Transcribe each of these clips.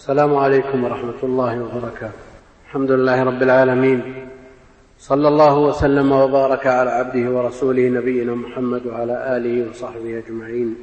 السلام عليكم ورحمة الله وبركاته. الحمد لله رب العالمين، صلى الله وسلم وبارك على عبده ورسوله نبينا محمد وعلى آله وصحبه أجمعين.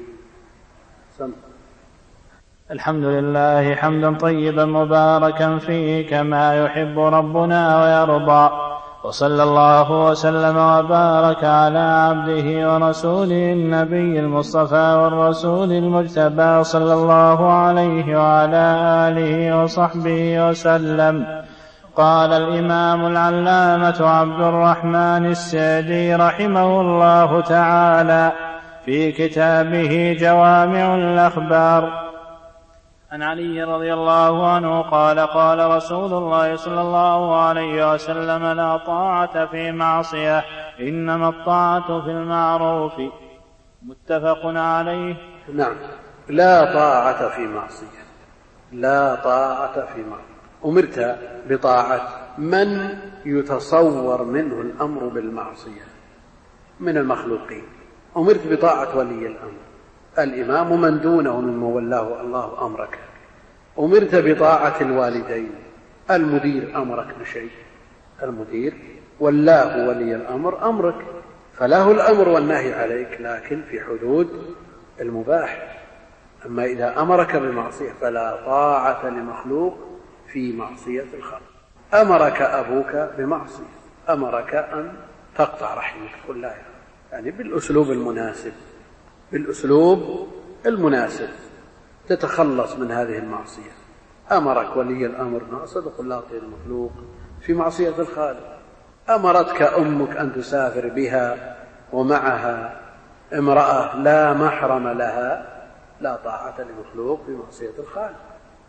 الحمد لله حمدا طيبا مباركا فيه كما يحب ربنا ويرضى، وصلى الله وسلم وبارك على عبده ورسوله النبي المصطفى والرسول المجتبى صلى الله عليه وعلى آله وصحبه وسلم. قال الإمام العلامة عبد الرحمن السعدي رحمه الله تعالى في كتابه جوامع الأخبار عن علي رضي الله عنه قال: قال رسول الله صلى الله عليه وسلم: لا طاعة في معصية، إنما الطاعة في المعروف. متفق عليه. نعم، لا طاعة في معصية، لا طاعة في معصية. أمرت بطاعة من يتصور منه الأمر بالمعصية من المخلوقين. أمرت بطاعة ولي الأمر، الإمام من دونه ممن ولاه الله أمرك. أمرت بطاعة الوالدين، المدير أمرك بشيء، المدير ولاه ولي الأمر أمرك، فله الأمر والنهي عليك، لكن في حدود المباح. أما إذا أمرك بمعصية فلا طاعة لمخلوق في معصية الخالق. أمرك أبوك بمعصية، أمرك أن تقطع رحمك، قل لا، يعني بالأسلوب المناسب، بالأسلوب المناسب تتخلص من هذه المعصية. أمرك ولي الأمر ناصد، قل لا طير المخلوق في معصية الخالق. أمرتك أمك أن تسافر بها ومعها امرأة لا محرم لها، لا طاعة لمخلوق في معصية الخالق.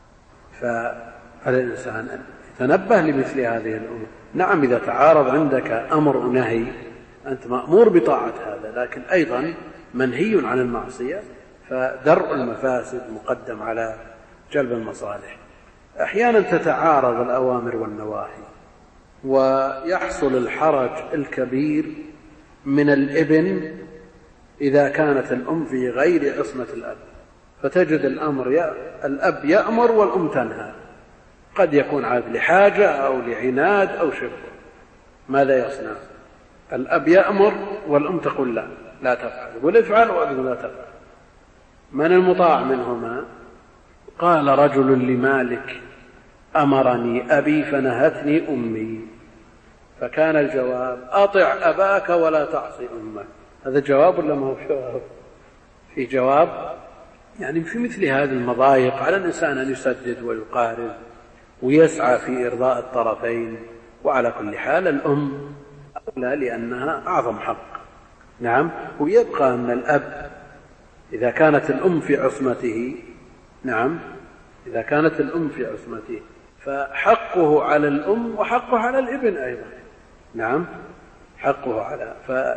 فعلى الإنسان أن يتنبه لمثل هذه الأمور. نعم، إذا تعارض عندك أمر ونهي أنت مأمور بطاعة هذا، لكن أيضا منهي عن المعصية، فدرء المفاسد مقدم على جلب المصالح. أحيانا تتعارض الأوامر والنواهي، ويحصل الحرج الكبير من الابن إذا كانت الأم في غير عصمة الأب، فتجد الأب يأمر والأم تنهى، قد يكون عاد لحاجة أو لعناد أو شبه. ماذا يصنع؟ الأب يأمر والأم تقول لا، لا تفعل، يقول افعل وأقول لا تفعل. من المطاع منهما؟ قال رجل لمالك: أمرني أبي فنهتني أمي. فكان الجواب: أطع أباك ولا تعصي أمك. هذا جواب ولا ما هو جواب؟ في جواب. يعني في مثل هذه المضايق على الإنسان أن يسدد ويقارب ويسعى في إرضاء الطرفين. وعلى كل حال الأم أولى لأنها أعظم حق. نعم، ويبقى أن الأب إذا كانت الأم في عصمته، نعم، إذا كانت الأم في عصمته فحقه على الأم وحقه على الابن أيضا. نعم، حقه على،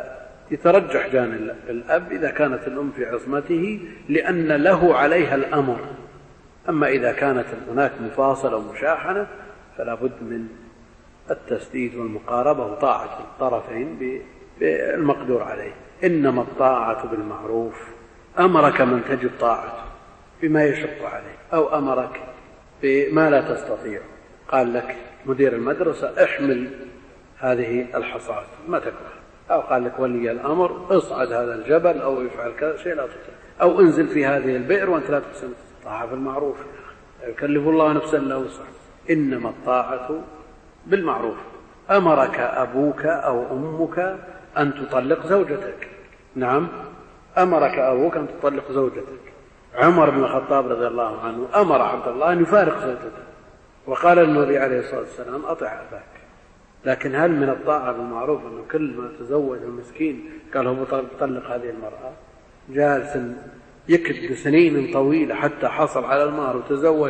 فيترجح جانب الأب إذا كانت الأم في عصمته لأن له عليها الأمر. أما إذا كانت هناك مفاصلة ومشاحنة فلا بد من التسديد والمقاربة وطاعة الطرفين بالمقدور عليه. إنما الطاعة بالمعروف. أمرك من تجب طاعته بما يشق عليه، أو أمرك بما لا تستطيع، قال لك مدير المدرسة احمل هذه الحصاد ما تكره، أو قال لك ولي الأمر اصعد هذا الجبل أو افعل كذا شيء لا تطيع، أو انزل في هذه البئر وأنت لا تحسن. طاعة بالمعروف، يكلف الله نفسا إلا وسعها. إنما الطاعة بالمعروف. أمرك أبوك أو أمك أن تطلق زوجتك. نعم، أمرك أبوك أن تطلق زوجتك. عمر بن الخطاب رضي الله عنه أمر عبد الله أن يفارق زوجته، وقال النبي عليه الصلاة والسلام: أطع أباك. لكن هل من الطاعة بالمعروف أنه كل ما تزوج المسكين قال هو بطلق هذه المرأة؟ جالس يكد سنين طويلة حتى حصل على المهر وتزوج،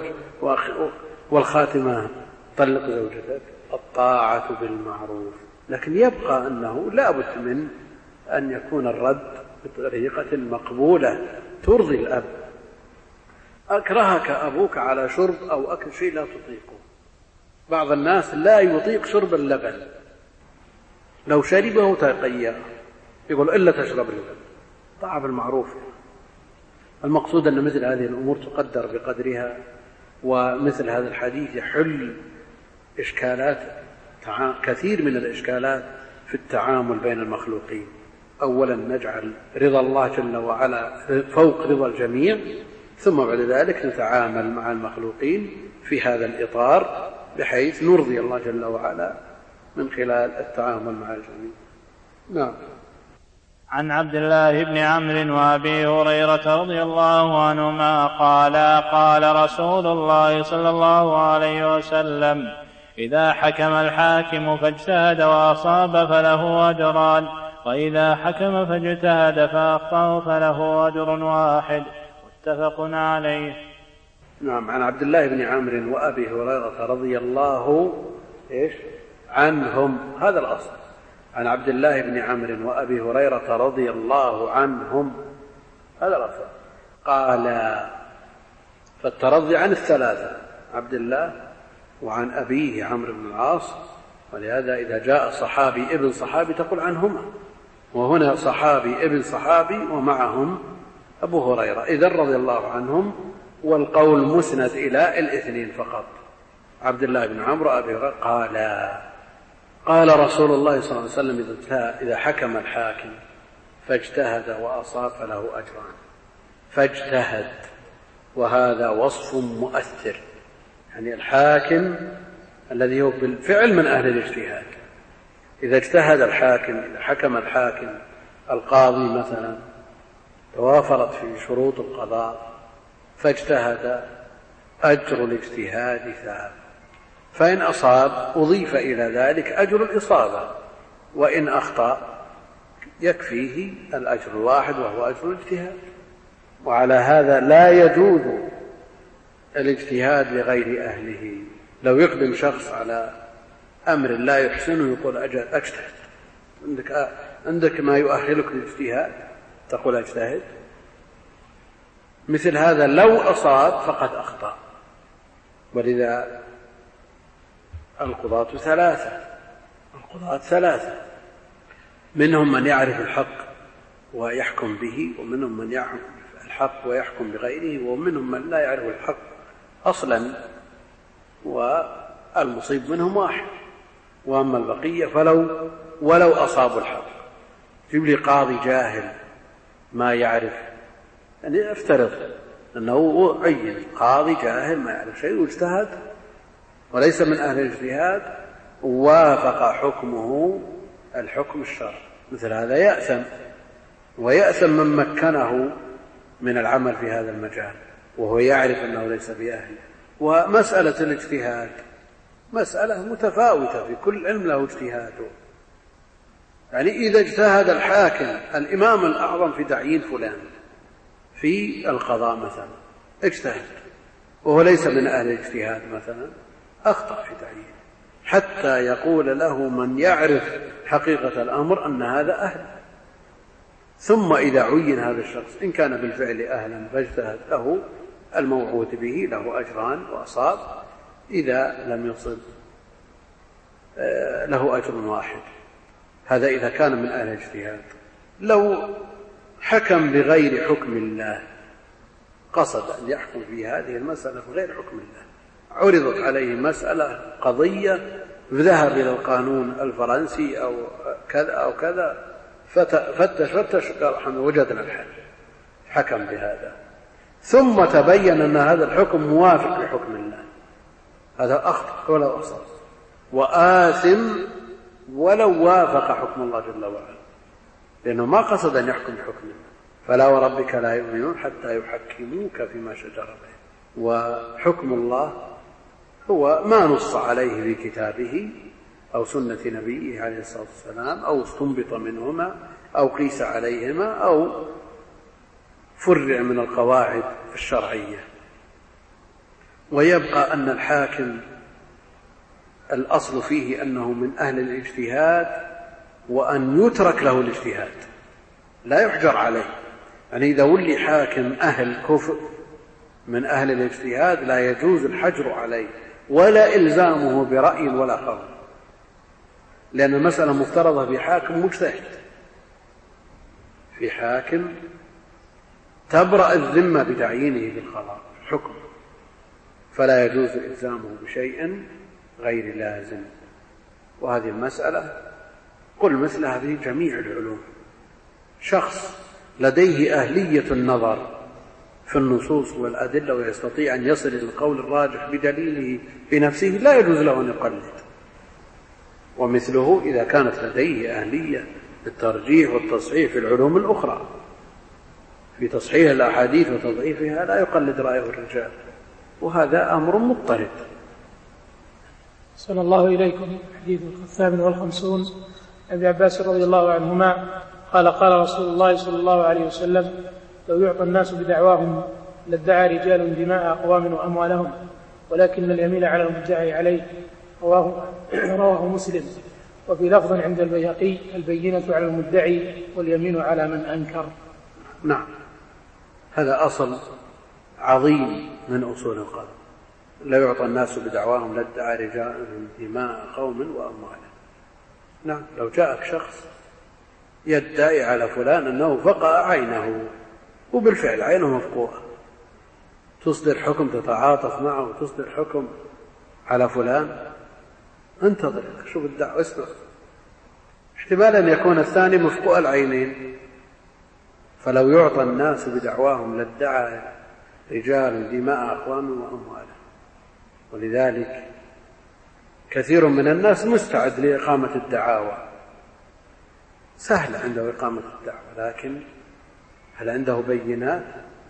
والخاتمة طلق زوجتك. الطاعة بالمعروف، لكن يبقى أنه لا بد من أن يكون الرد بطريقة مقبولة ترضي الأب. أكرهك أبوك على شرب أو أكل شيء لا تطيقه. بعض الناس لا يطيق شرب اللبن، لو شربه تقيأ، يقول إلا تشرب اللبن. طاعة بالمعروف. المقصود أن مثل هذه الأمور تقدر بقدرها ومثل هذا الحديث يحل إشكالات كثير من الإشكالات في التعامل بين المخلوقين. أولا نجعل رضا الله جل وعلا فوق رضا الجميع، ثم بعد ذلك نتعامل مع المخلوقين في هذا الإطار بحيث نرضي الله جل وعلا من خلال التعامل مع الجميع. نعم. عن عبد الله بن عمرو وأبي هريرة رضي الله عنهما قال قال رسول الله صلى الله عليه وسلم: إذا حكم الحاكم فاجتهد وأصاب فله أجران، وإذا حكم فاجتهد فأخطأ فله أجر واحد. متفق عليه. نعم. عن عبد الله بن عمرو وأبي هريرة رضي الله عنهم، هذا الأصل. عن عبد الله بن عمرو وأبي هريرة رضي الله عنهم، هذا الأصل. قال فالترضي عن الثلاثة، عبد الله وعن أبيه عمرو بن العاص، ولهذا إذا جاء صحابي ابن صحابي تقول عنهما، وهنا صحابي ابن صحابي ومعهم أبو هريرة، إذن رضي الله عنهم، والقول مسند إلى الاثنين فقط. عبد الله بن عمرو وأبي هريرة قال رسول الله صلى الله عليه وسلم: إذا حكم الحاكم فاجتهد وأصاب فله أجران. فاجتهد، وهذا وصف مؤثر، يعني الحاكم الذي هو بالفعل من أهل الاجتهاد. إذا اجتهد الحاكم، إذا حكم الحاكم القاضي مثلا توافرت في شروط القضاء فاجتهد، أجر الاجتهاد ثابت، فإن أصاب أضيف إلى ذلك أجر الإصابة، وإن أخطأ يكفيه الأجر الواحد وهو أجر الاجتهاد. وعلى هذا لا يجوز الاجتهاد لغير أهله. لو يقدم شخص على أمر لا يحسنه يقول أجتهد، عندك ما يؤهلك للاجتهاد تقول أجتهد. مثل هذا لو أصاب فقد أخطأ. ولذا القضاة ثلاثة، منهم من يعرف الحق ويحكم به، ومنهم من يعرف الحق ويحكم بغيره، ومنهم من لا يعرف الحق أصلا والمصيب منهم واحد، وأما البقية ولو أصابوا الحق. جيب لي قاضي جاهل ما يعرف، يعني افترض أنه عين قاضي جاهل ما يعرف شيء واجتهد وليس من أهل الاجتهاد، ووافق حكمه الحكم الشرعي، مثل هذا يأثم، ويأثم من مكنه من العمل في هذا المجال وهو يعرف أنه ليس بأهله. ومسألة الاجتهاد مسألة متفاوتة، في كل علم له اجتهاده. يعني إذا اجتهد الحاكم الإمام الأعظم في تعيين فلان في القضاء مثلا، اجتهد وهو ليس من أهل الاجتهاد مثلا، أخطأ في تعيين، حتى يقول له من يعرف حقيقة الأمر أن هذا أهل. ثم إذا عين هذا الشخص إن كان بالفعل أهلا فاجتهد له الموعود به، له أجران وأصاب، إذا لم يصب له أجر واحد. هذا إذا كان من أهل الاجتهاد. لو حكم بغير حكم الله، قصد أن يحكم في هذه المسألة بغير حكم الله، عرضت عليه مسألة قضية ذهب إلى القانون الفرنسي أو كذا أو كذا، فتش قال وجدنا الحل، حكم بهذا، ثم تبين أن هذا الحكم موافق لحكم الله، هذا أخطأ ولو أصاب، وآثم ولو وافق حكم الله جل وعلا، لأنه ما قصد أن يحكم بحكم الله. فلا وربك لا يؤمنون حتى يحكموك فيما شجر بينهم. وحكم الله هو ما نص عليه في كتابه أو سنة نبيه عليه الصلاة والسلام، أو استنبط منهما أو قيس عليهما أو فرع من القواعد الشرعية. ويبقى أن الحاكم الأصل فيه أنه من أهل الاجتهاد، وأن يترك له الاجتهاد لا يحجر عليه. يعني إذا ولي حاكم أهل كفر من أهل الاجتهاد لا يجوز الحجر عليه ولا إلزامه برأي ولا قول، لأن المسألة مفترضة في حاكم مجتهد، في حاكم تبرأ الذمة بتعيينه بالقضاء حكم، فلا يجوز إلزامه بشيء غير لازم. وهذه المسألة قل مثلها في جميع العلوم. شخص لديه أهلية النظر في النصوص والأدلة ويستطيع أن يصل إلى القول الراجح بدليله بنفسه لا يجوز له أن يقلد. ومثله إذا كانت لديه أهلية للترجيح والتصحيح في العلوم الأخرى، في تصحيح الأحاديث وتضعيفها، لا يقلد رأيه الرجال، وهذا أمر مضطرد. صلى الله إليكم. حديث 58 أبي عباس رضي الله عنهما قال قال رسول الله صلى الله عليه وسلم: لو يعطى الناس بدعواهم لادعى رجال دماء أقوام وأموالهم، ولكن اليمين على المدعي عليه. رواه مسلم. وفي لفظ عند البيهقي: البينة على المدعي واليمين على من أنكر. نعم، هذا أصل عظيم من أصول القانون. لا يعطى الناس بدعواهم لادعى رجال دماء قوم وأموالهم. نعم، لو جاءك شخص يدعي على فلان أنه فقأ عينه، وبالفعل عينه مفقوعة، تصدر حكم تتعاطف معه وتصدر حكم على فلان؟ انتظر شوف الدعوة، اسمع. احتمال أن يكون الثاني مفقوع العينين. فلو يعطى الناس بدعواهم لادعى رجال دماء أقوام وأموالهم. ولذلك كثير من الناس مستعد لإقامة الدعاوى، سهل عنده إقامة الدعوى، لكن هل عنده بينات؟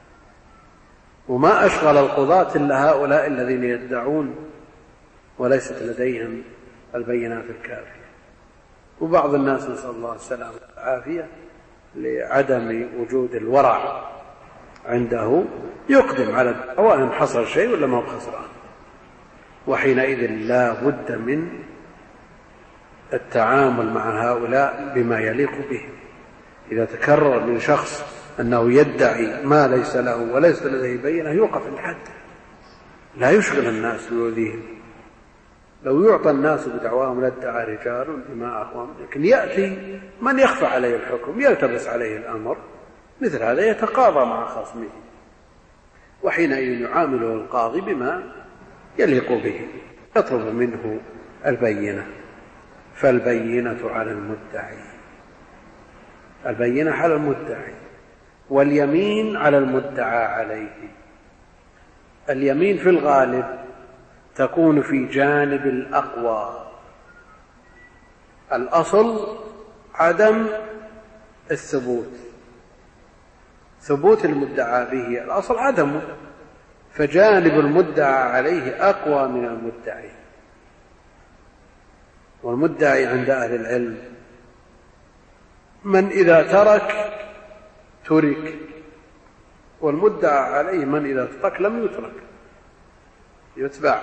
وما أشغل القضاة إلا هؤلاء الذين يدعون وليست لديهم البينات الكافية. وبعض الناس نسأل الله السلامة والعافية لعدم وجود الورع عنده يقدم على الدعوى إن حصل شيء ولا ما هو خسران. وحينئذ لا بد من التعامل مع هؤلاء بما يليق بهم. إذا تكرر من شخص أنه يدعي ما ليس له وليس لديه بينة يوقف الحد، لا يشغل الناس ويؤذيهم. لو يعطى الناس بدعواهم لادعى رجال دماء أقوام، لكن يأتي من يخفى عليه الحكم يلتبس عليه الأمر، مثل هذا يتقاضى مع خصمه، وحينئذ يعامله القاضي بما يليق به، يطلب منه البينة. فالبينة على المدعي، البينة على المدعي، واليمين على المدعى عليه. اليمين في الغالب تكون في جانب الأقوى. الأصل عدم الثبوت، ثبوت المدعى به الأصل عدمه، فجانب المدعى عليه أقوى من المدعي. والمدعي عند أهل العلم من إذا ترك ترك، والمدعى عليه من إذا ترك لم يترك، يتبع.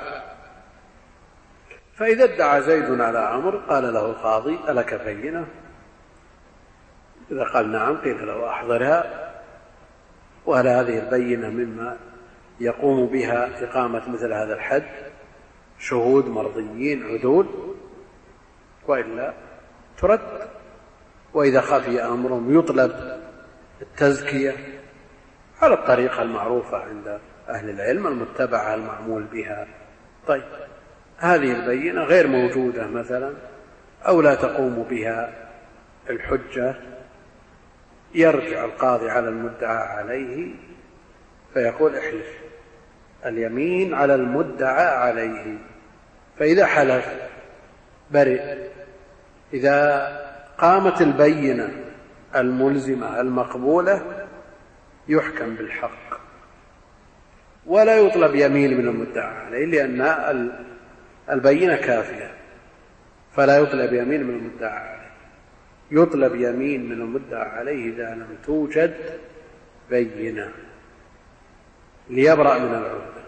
فإذا ادعى زيد على عمرو قال له القاضي: ألك بينة؟ إذا قال نعم قيل له: أحضرها. وهل هذه البينة مما يقوم بها إقامة مثل هذا الحد؟ شهود مرضيين عدول؟ وإلا ترد. وإذا خفي أمرهم يطلب التزكية على الطريقة المعروفة عند أهل العلم المتبعة المعمول بها. طيب، هذه البينة غير موجودة مثلا أو لا تقوم بها الحجة، يرجع القاضي على المدعى عليه فيقول: احلف. اليمين على المدعى عليه. فإذا حلف برئ. إذا قامت البينة الملزمة المقبولة يحكم بالحق، ولا يطلب يمين من المدعى عليه، لأن البينة كافية، فلا يطلب يمين من المدعى عليه. يطلب يمين من المدعى عليه إذا لم توجد بينة ليبرأ من العهدة.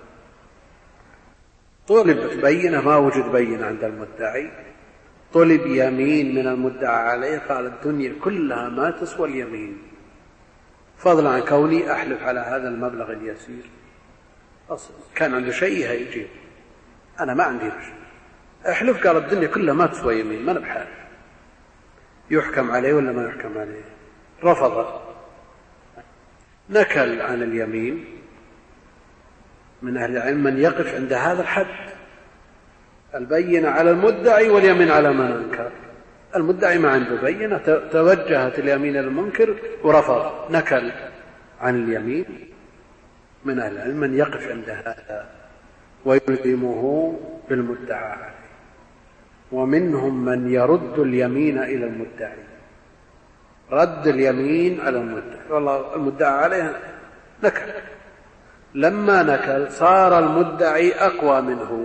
طلب بينة ما وجد بينة عند المدعي، طلب يمين من المدعى عليه، قال: الدنيا كلها ما تسوى اليمين، فضلا عن كوني أحلف على هذا المبلغ اليسير. أصلا كان عنده شيء هيجيب، أنا ما عندي شيء، أحلف. قال: الدنيا كلها ما تسوى يمين، ما نبحث. يحكم عليه ولا ما يحكم عليه؟ رفض، نكل عن اليمين، من أهل العلم من يقف عند هذا الحد، البينة على المدعي واليمين على من أنكر. المدعي ما عنده بينة، توجهت اليمين للمنكر ورفض، نكل عن اليمين. من أهل العلم من يقف عند هذا ويلزمه بالمدعى عليه، ومنهم من يرد اليمين إلى المدعي، رد اليمين على المدعي، والله المدعى عليه نكل، لما نكل صار المدعي أقوى منه،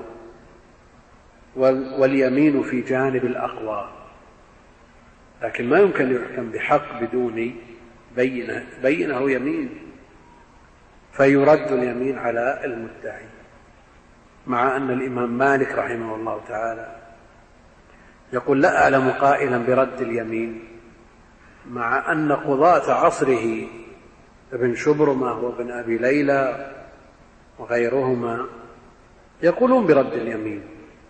واليمين في جانب الأقوى، لكن ما يمكن يحكم بحق بدون بينه يمين، فيرد اليمين على المدعي. مع أن الإمام مالك رحمه الله تعالى يقول لا أعلم قائلا برد اليمين، مع أن قضاة عصره ابن شبرمة وابن أبي ليلى وغيرهما يقولون برد اليمين،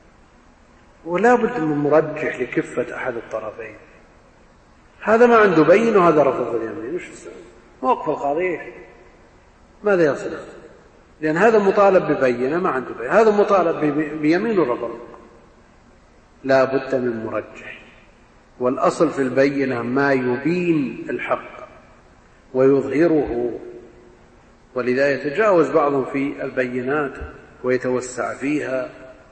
ولا بد من مرجح لكفة أحد الطرفين. هذا ما عنده بين وهذا رفض اليمين، وش السبب؟ موقف القاضي ماذا يصنع؟ لأن هذا مطالب ببينة ما عنده بينة، هذا مطالب بيمين ورفض. لا بد من مرجح، والأصل في البينة ما يبين الحق ويظهره، ولذا يتجاوز بعضهم في البينات ويتوسع فيها،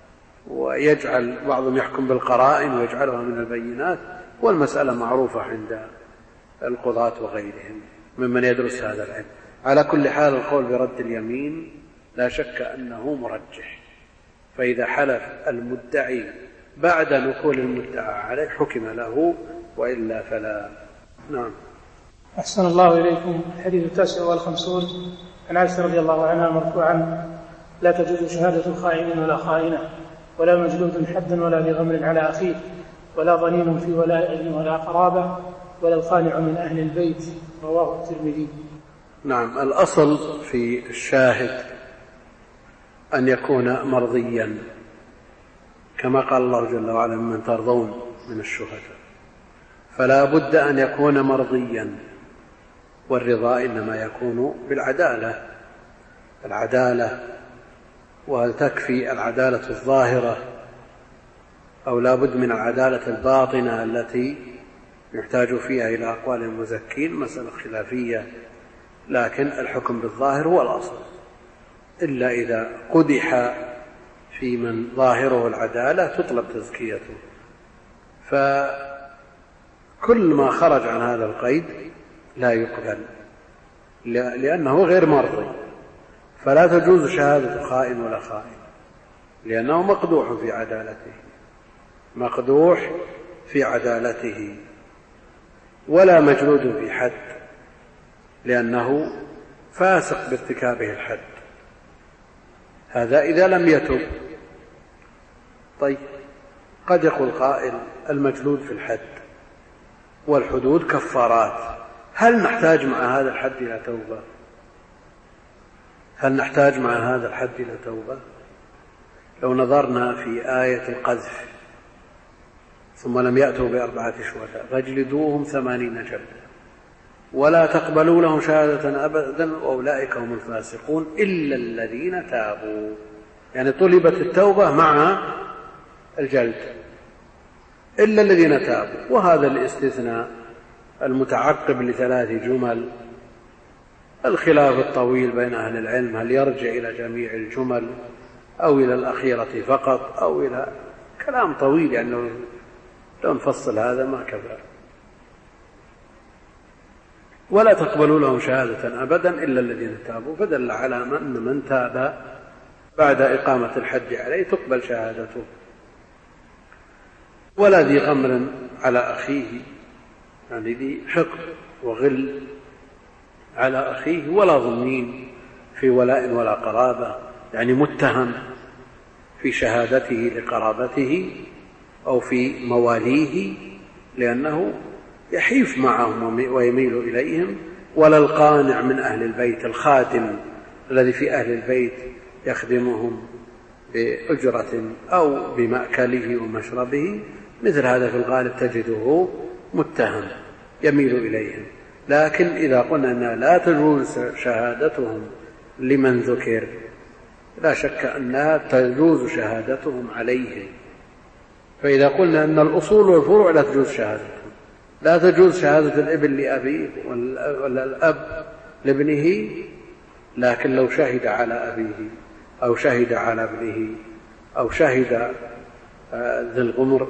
ويجعل بعضهم يحكم بالقرائن ويجعلها من البينات، والمسألة معروفة عند القضاة وغيرهم ممن يدرس هذا العلم. على كل حال القول برد اليمين لا شك أنه مرجح، فإذا حلف المدعي بعد نقول المدعى عليه حكم له، وإلا فلا. نعم. أحسن الله إليكم. الحديث 59 عن عائشة رضي الله عنها مرفوعا: لا تجوز شهادة خائن ولا خائنة، ولا مجلود حدا ولا بغمر على أخيه، ولا ضنين في ولاء ولا قرابة، ولا الخانع من أهل البيت. رواه الترمذي. نعم. الأصل في الشاهد أن يكون مرضيا، كما قال الله جل وعلا: ممن ترضون من الشهداء، فلا بد أن يكون مرضيا، والرضا إنما يكون بالعدالة. العدالة، وهل تكفي العدالة الظاهرة أو لا بد من العدالة الباطنة التي يحتاج فيها إلى أقوال المزكين؟ مسألة خلافية، لكن الحكم بالظاهر هو الأصل، إلا إذا قدح في من ظاهره العدالة تطلب تزكيته. فكل ما خرج عن هذا القيد لا يقبل، لأنه غير مرضي. فلا تجوز شهادة خائن ولا خائن، لأنه مقدوح في عدالته، مقدوح في عدالته. ولا مجلود في حد، لأنه فاسق بارتكابه الحد، هذا إذا لم يتب. طيب، قد يقول قائل: المجلود في الحد والحدود كفارات، هل نحتاج مع هذا الحد إلى توبة؟ هل نحتاج مع هذا الحد إلى توبة؟ لو نظرنا في آية القذف: ثم لم يأتوا ب4 شهداء فاجلدوهم 80 جلدة ولا تقبلوا لهم شهادة أبدا وأولئك هم الفاسقون إلا الذين تابوا. يعني طلبت التوبة مع الجلد، إلا الذين تابوا. وهذا الاستثناء المتعقب ل3 جمل، الخلاف الطويل بين أهل العلم هل يرجع إلى جميع الجمل أو إلى الأخيرة فقط أو إلى كلام طويل، يعني لو نفصل هذا ما كفى. ولا تقبلوا لهم شهادة أبدا إلا الذين تابوا، فدل على أن من تاب بعد إقامة الحد عليه تقبل شهادته. ولا ذي غمر على أخيه، يعني ذي حقد وغل على أخيه، ولا ضمين في ولاء ولا قرابة، يعني متهم في شهادته لقرابته أو في مواليه لأنه يحيف معهم ويميل إليهم. ولا القانع من أهل البيت، الخادم الذي في أهل البيت يخدمهم بأجرة أو بمأكله ومشربه، مثل هذا في الغالب تجده متهم يميل إليهم. لكن إذا قلنا أنها لا تجوز شهادتهم لمن ذكر لا شك أنها تجوز شهادتهم عليه. فإذا قلنا أن الأصول والفروع لا تجوز شهادتهم، لا تجوز شهادة الابن لأبيه ولا الأب لابنه، لكن لو شهد على أبيه أو شهد على ابنه أو شهد ذي الغمر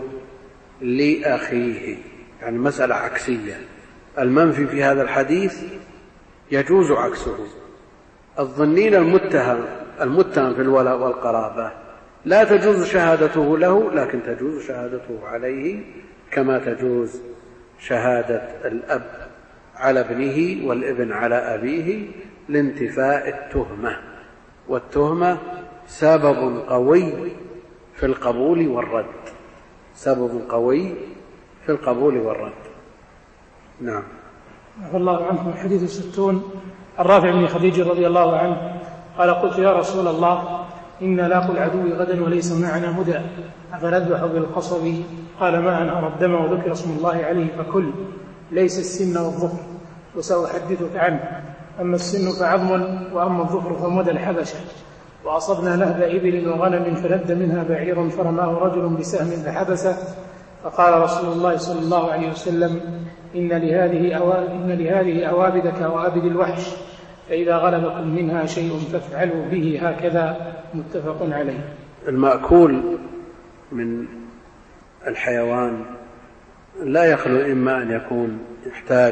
لأخيه، يعني مسألة عكسية. المنفي في هذا الحديث يجوز عكسه. الظنين المتهم في الولاء والقرابة لا تجوز شهادته له، لكن تجوز شهادته عليه، كما تجوز شهادة الأب على ابنه والابن على أبيه لانتفاء التهمة، والتهمة سبب قوي في القبول والرد، سبب قوي في القبول والرد. نعم. عفى الله عنكم. الحديث 60 الرافع بن خديج رضي الله عنه قال: قلت يا رسول الله إنا لاقوا العدو غدا وليس معنا مدى أفنذبح بالقصب؟ قال: ما أنهر الدم وذكر اسم الله عليه فكل، ليس السن والظفر، وسأحدثك عنه. أما السن فعظم، وأما الظفر فمدى الحبشة. وأصبنا لهب إبل وغنم فلد منها بعير فرماه رجل بسهم فحبسه، فقال رسول الله صلى الله عليه وسلم: إن لهذه أوابد كأوابد الوحش، فإذا غلبكم منها شيء فافعلوا به هكذا. متفق عليه. المأكول من الحيوان لا يخلو إما أن يكون يحتاج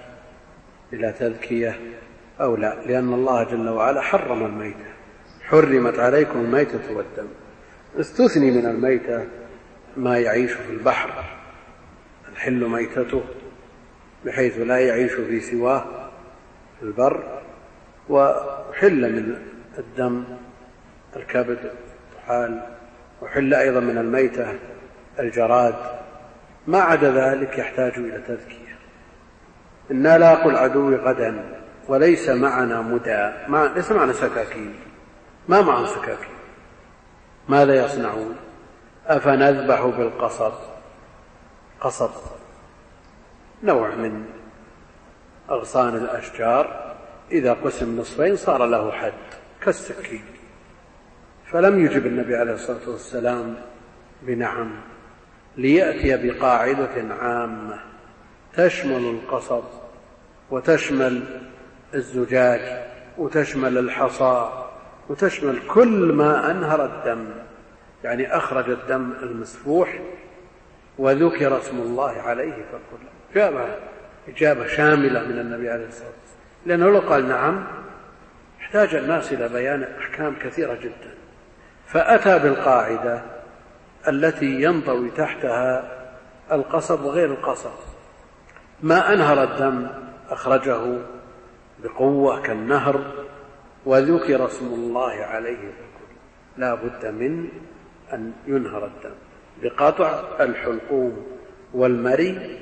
إلى تذكية أو لا، لأن الله جل وعلا حرم الميتة، حرمت عليكم الميتة والدم. استثني من الميتة ما يعيش في البحر الحل ميتته، بحيث لا يعيش في سواه في البر، وحل من الدم الكبد الطحال، وحل أيضا من الميتة الجراد. ما عدا ذلك يحتاج إلى تذكية. إنا لاقوا العدو غدا وليس معنا مدى، ليس معنا سكاكين، ما معهم سكاكين. ماذا يصنعون؟ أفنذبح بالقصب. قصب نوع من أغصان الأشجار، إذا قسم نصفين صار له حد كالسكين. فلم يجب النبي عليه الصلاة والسلام بنعم، ليأتي بقاعدة عامة تشمل القصب وتشمل الزجاج وتشمل الحصى وتشمل كل ما أنهر الدم، يعني أخرج الدم المسفوح وذكر اسم الله عليه فكل. إجابة شاملة من النبي عليه الصلاة والسلام، لأنه لو قال نعم احتاج الناس إلى بيان أحكام كثيرة جدا، فأتى بالقاعدة التي ينطوي تحتها القصب وغير القصب. ما أنهر الدم أخرجه بقوة كالنهر وذكر اسم الله عليه فكل. لا بد من أن ينهر الدم بقطع الحلقوم والمري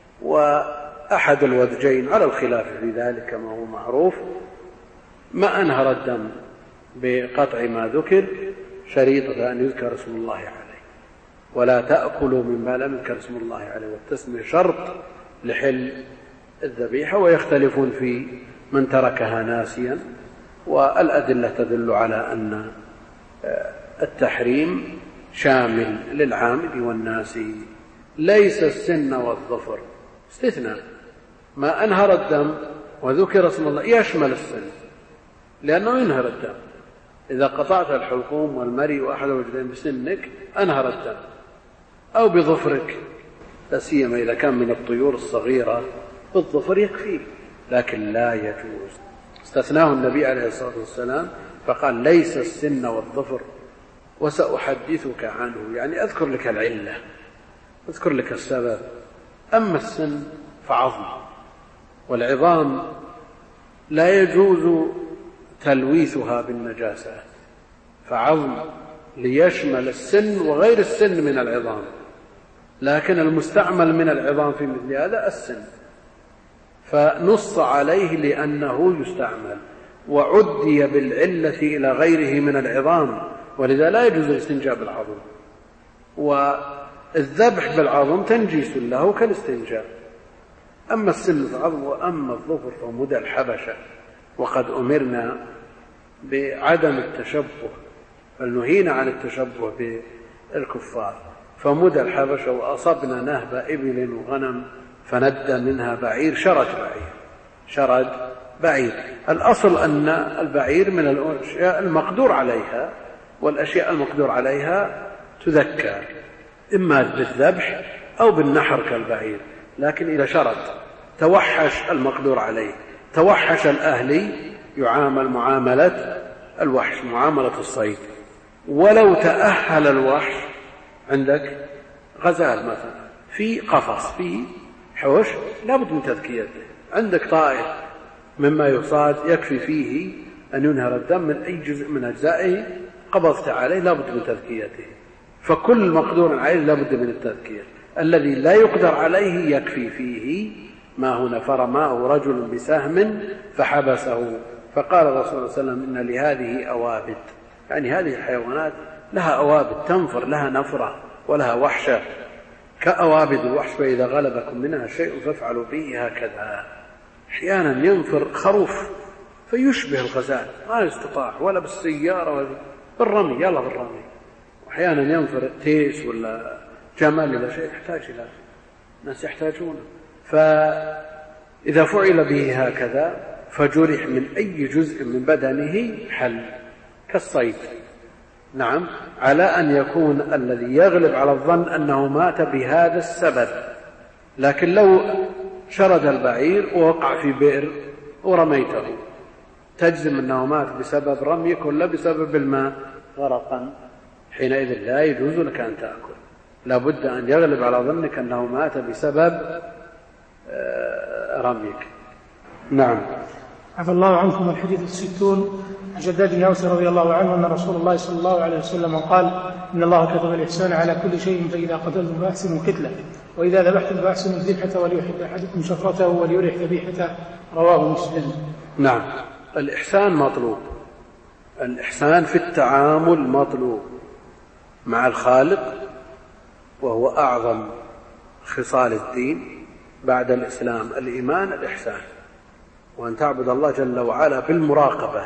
وأحد الوذجين، على الخلاف في ذلك كما هو معروف. ما أنهر الدم بقطع ما ذكر شريطة أن يذكر اسم الله عليه، ولا تأكلوا مما لم يذكر اسم الله عليه، والتسمية شرط لحل الذبيحة. ويختلفون في من تركها ناسيا، والأدلة تدل على أن التحريم شامل للعامل والناسي. ليس السن والظفر استثناء. ما أنهر الدم وذكر اسم الله يشمل السن، لأنه ينهر الدم. إذا قطعت الحلقوم والمري وأحد الوجدين بسنك أنهر الدم، أو بظفرك، لا سيما إذا كان من الطيور الصغيرة بالظفر يكفي، لكن لا يجوز. استثناه النبي عليه الصلاة والسلام فقال: ليس السن والظفر وسأحدثك عنه، يعني أذكر لك العلة، أذكر لك السبب. أما السن فعظم، والعظام لا يجوز تلويثها بالنجاسة، فعظم ليشمل السن وغير السن من العظام، لكن المستعمل من العظام في مثل هذا السن، فنص عليه لأنه يستعمل، وعدي بالعلة إلى غيره من العظام، ولذا لا يجوز الاستنجاء بالعظم. والذبح بالعظم تنجيس له كالاستنجاء. أما السن فعظم، وأما الظفر فمدى الحبشة. وقد أمرنا بعدم التشبه، بل نهينا عن التشبه بالكفار. فمدى الحبشة وأصبنا نهب إبل وغنم فندى منها بعير شرد بعير. الأصل أن البعير من الأشياء المقدور عليها، والأشياء المقدور عليها تذكى إما بالذبح أو بالنحر كالبعير. لكن إذا شرد توحش المقدور عليه، توحش الأهلي، يعامل معاملة الوحش، معاملة الصيد. ولو تأهل الوحش، عندك غزال مثلا في قفص في حوش لابد من تذكيته، عندك طائر مما يصاد يكفي فيه أن ينهر الدم من أي جزء من أجزائه قبضت عليه لابد من تذكيته. فكل مقدور عليه لابد من التذكية. الذي لا يقدر عليه يكفي فيه ما هو نفر معه رجل بسهم فحبسه، فقال الرسول صلى الله عليه وسلم إن لهذه أوابد، يعني هذه الحيوانات لها أوابد تنفر، لها نفرة ولها وحشة كأوابد الوحش، فإذا غلبكم منها شيء فافعلوا به هكذا. أحيانا ينفر خروف فيشبه الغزال ما يستطاع ولا بالسيارة ولا بالرمي، يلا بالرمي. وأحيانا ينفر تيس ولا جمل ولا شيء يحتاج إلى الناس يحتاجونه. فإذا فعل به هكذا فجرح من أي جزء من بدنه حل كالصيد. نعم، على أن يكون الذي يغلب على الظن أنه مات بهذا السبب. لكن لو شرد البعير ووقع في بئر ورميته تجزم أنه مات بسبب رميك ولا بسبب الماء غرقا، حينئذ لا يجوز لك أن تأكل، لابد أن يغلب على ظنك أنه مات بسبب رميك. نعم. عفى الله عنكم. الحديث 60 عن شداد بن أوس رضي الله عنه أن رسول الله صلى الله عليه وسلم قال إن الله كتب الإحسان على كل شيء، فإذا قتلتم فأحسنوا القتلة، وإذا ذبحتم فأحسنوا الذبحة، وليحد أحدكم شفرته وليرح ذبيحته، رواه مسلم. نعم، الإحسان مطلوب، الإحسان في التعامل مطلوب مع الخالق، وهو أعظم خصال الدين بعد الإسلام. الإيمان الإحسان، وأن تعبد الله جل وعلا بالمراقبة،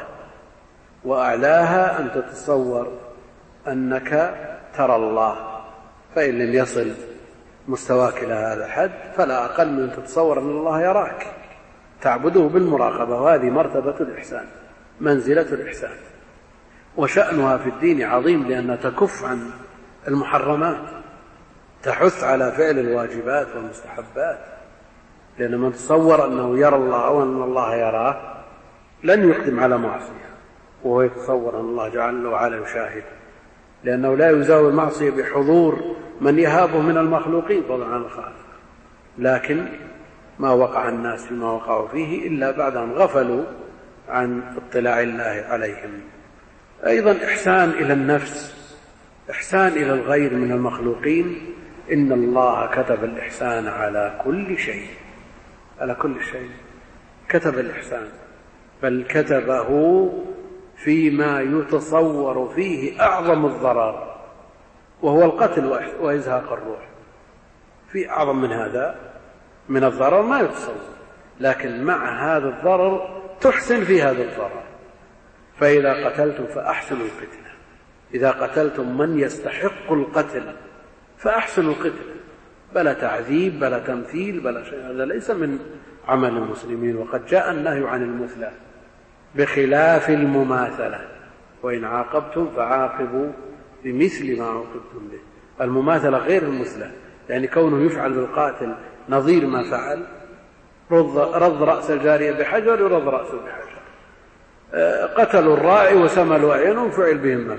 وأعلاها أن تتصور أنك ترى الله، فإن لم يصل مستواك إلى هذا الحد فلا أقل من أن تتصور أن الله يراك، تعبده بالمراقبة. وهذه مرتبة الإحسان، منزلة الإحسان، وشأنها في الدين عظيم، لأنها تكف عن المحرمات، تحث على فعل الواجبات والمستحبات. لأن من تصور أنه يرى الله أو أن الله يراه لن يقدم على معصية، وهو يتصور أن الله جل وعلا يشاهد، لأنه لا يزاول المعصية بحضور من يهابه من المخلوقين فضلا عن الخالق. لكن ما وقع الناس فيما وقعوا فيه إلا بعد أن غفلوا عن اطلاع الله عليهم. أيضا إحسان إلى النفس، إحسان إلى الغير من المخلوقين. إن الله كتب الإحسان على كل شيء، على كل شيء كتب الإحسان، بل كتبه فيما يتصور فيه أعظم الضرر، وهو القتل وإزهاق الروح. في أعظم من هذا من الضرر ما يتصور، لكن مع هذا الضرر تحسن في هذا الضرر. فإذا قتلتم فأحسنوا القتل، إذا قتلتم من يستحق القتل فأحسنوا القتل، بلا تعذيب بلا تمثيل بلا شيء، هذا ليس من عمل المسلمين. وقد جاء النهي عن المثلى بخلاف المماثلة، وإن عاقبتم فعاقبوا بمثل ما عوقبتم به. المماثلة غير المثلى، يعني كونه يفعل بالقاتل نظير ما فعل، رض رأس الجارية بحجر يرض رأسه بحجر، قتلوا الراعي وسملوا أعينهم فعل بهم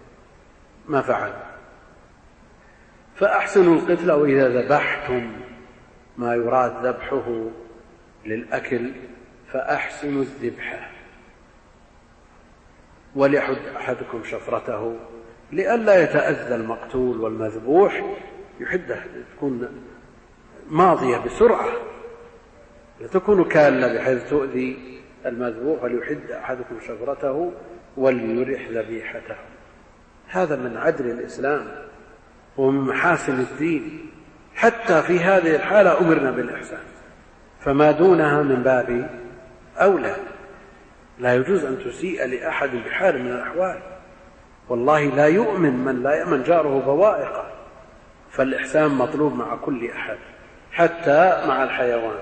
ما فعل. فأحسنوا القتل، وإذا ذبحتم ما يراد ذبحه للأكل فأحسنوا الذبحة، وليحد أحدكم شفرته، لئلا يتأذى المقتول والمذبوح، يحده تكون ماضية بسرعة، لا تكون كالة بحيث تؤذي المذبوح. وليحد أحدكم شفرته وليرح ذبيحته. هذا من عدل الإسلام ومن محاسن الدين. حتى في هذه الحالة أمرنا بالإحسان، فما دونها من باب أولى. لا يجوز أن تسيء لأحد بحال من الأحوال. والله لا يؤمن من لا يأمن جاره بوائقه. فالإحسان مطلوب مع كل أحد حتى مع الحيوان.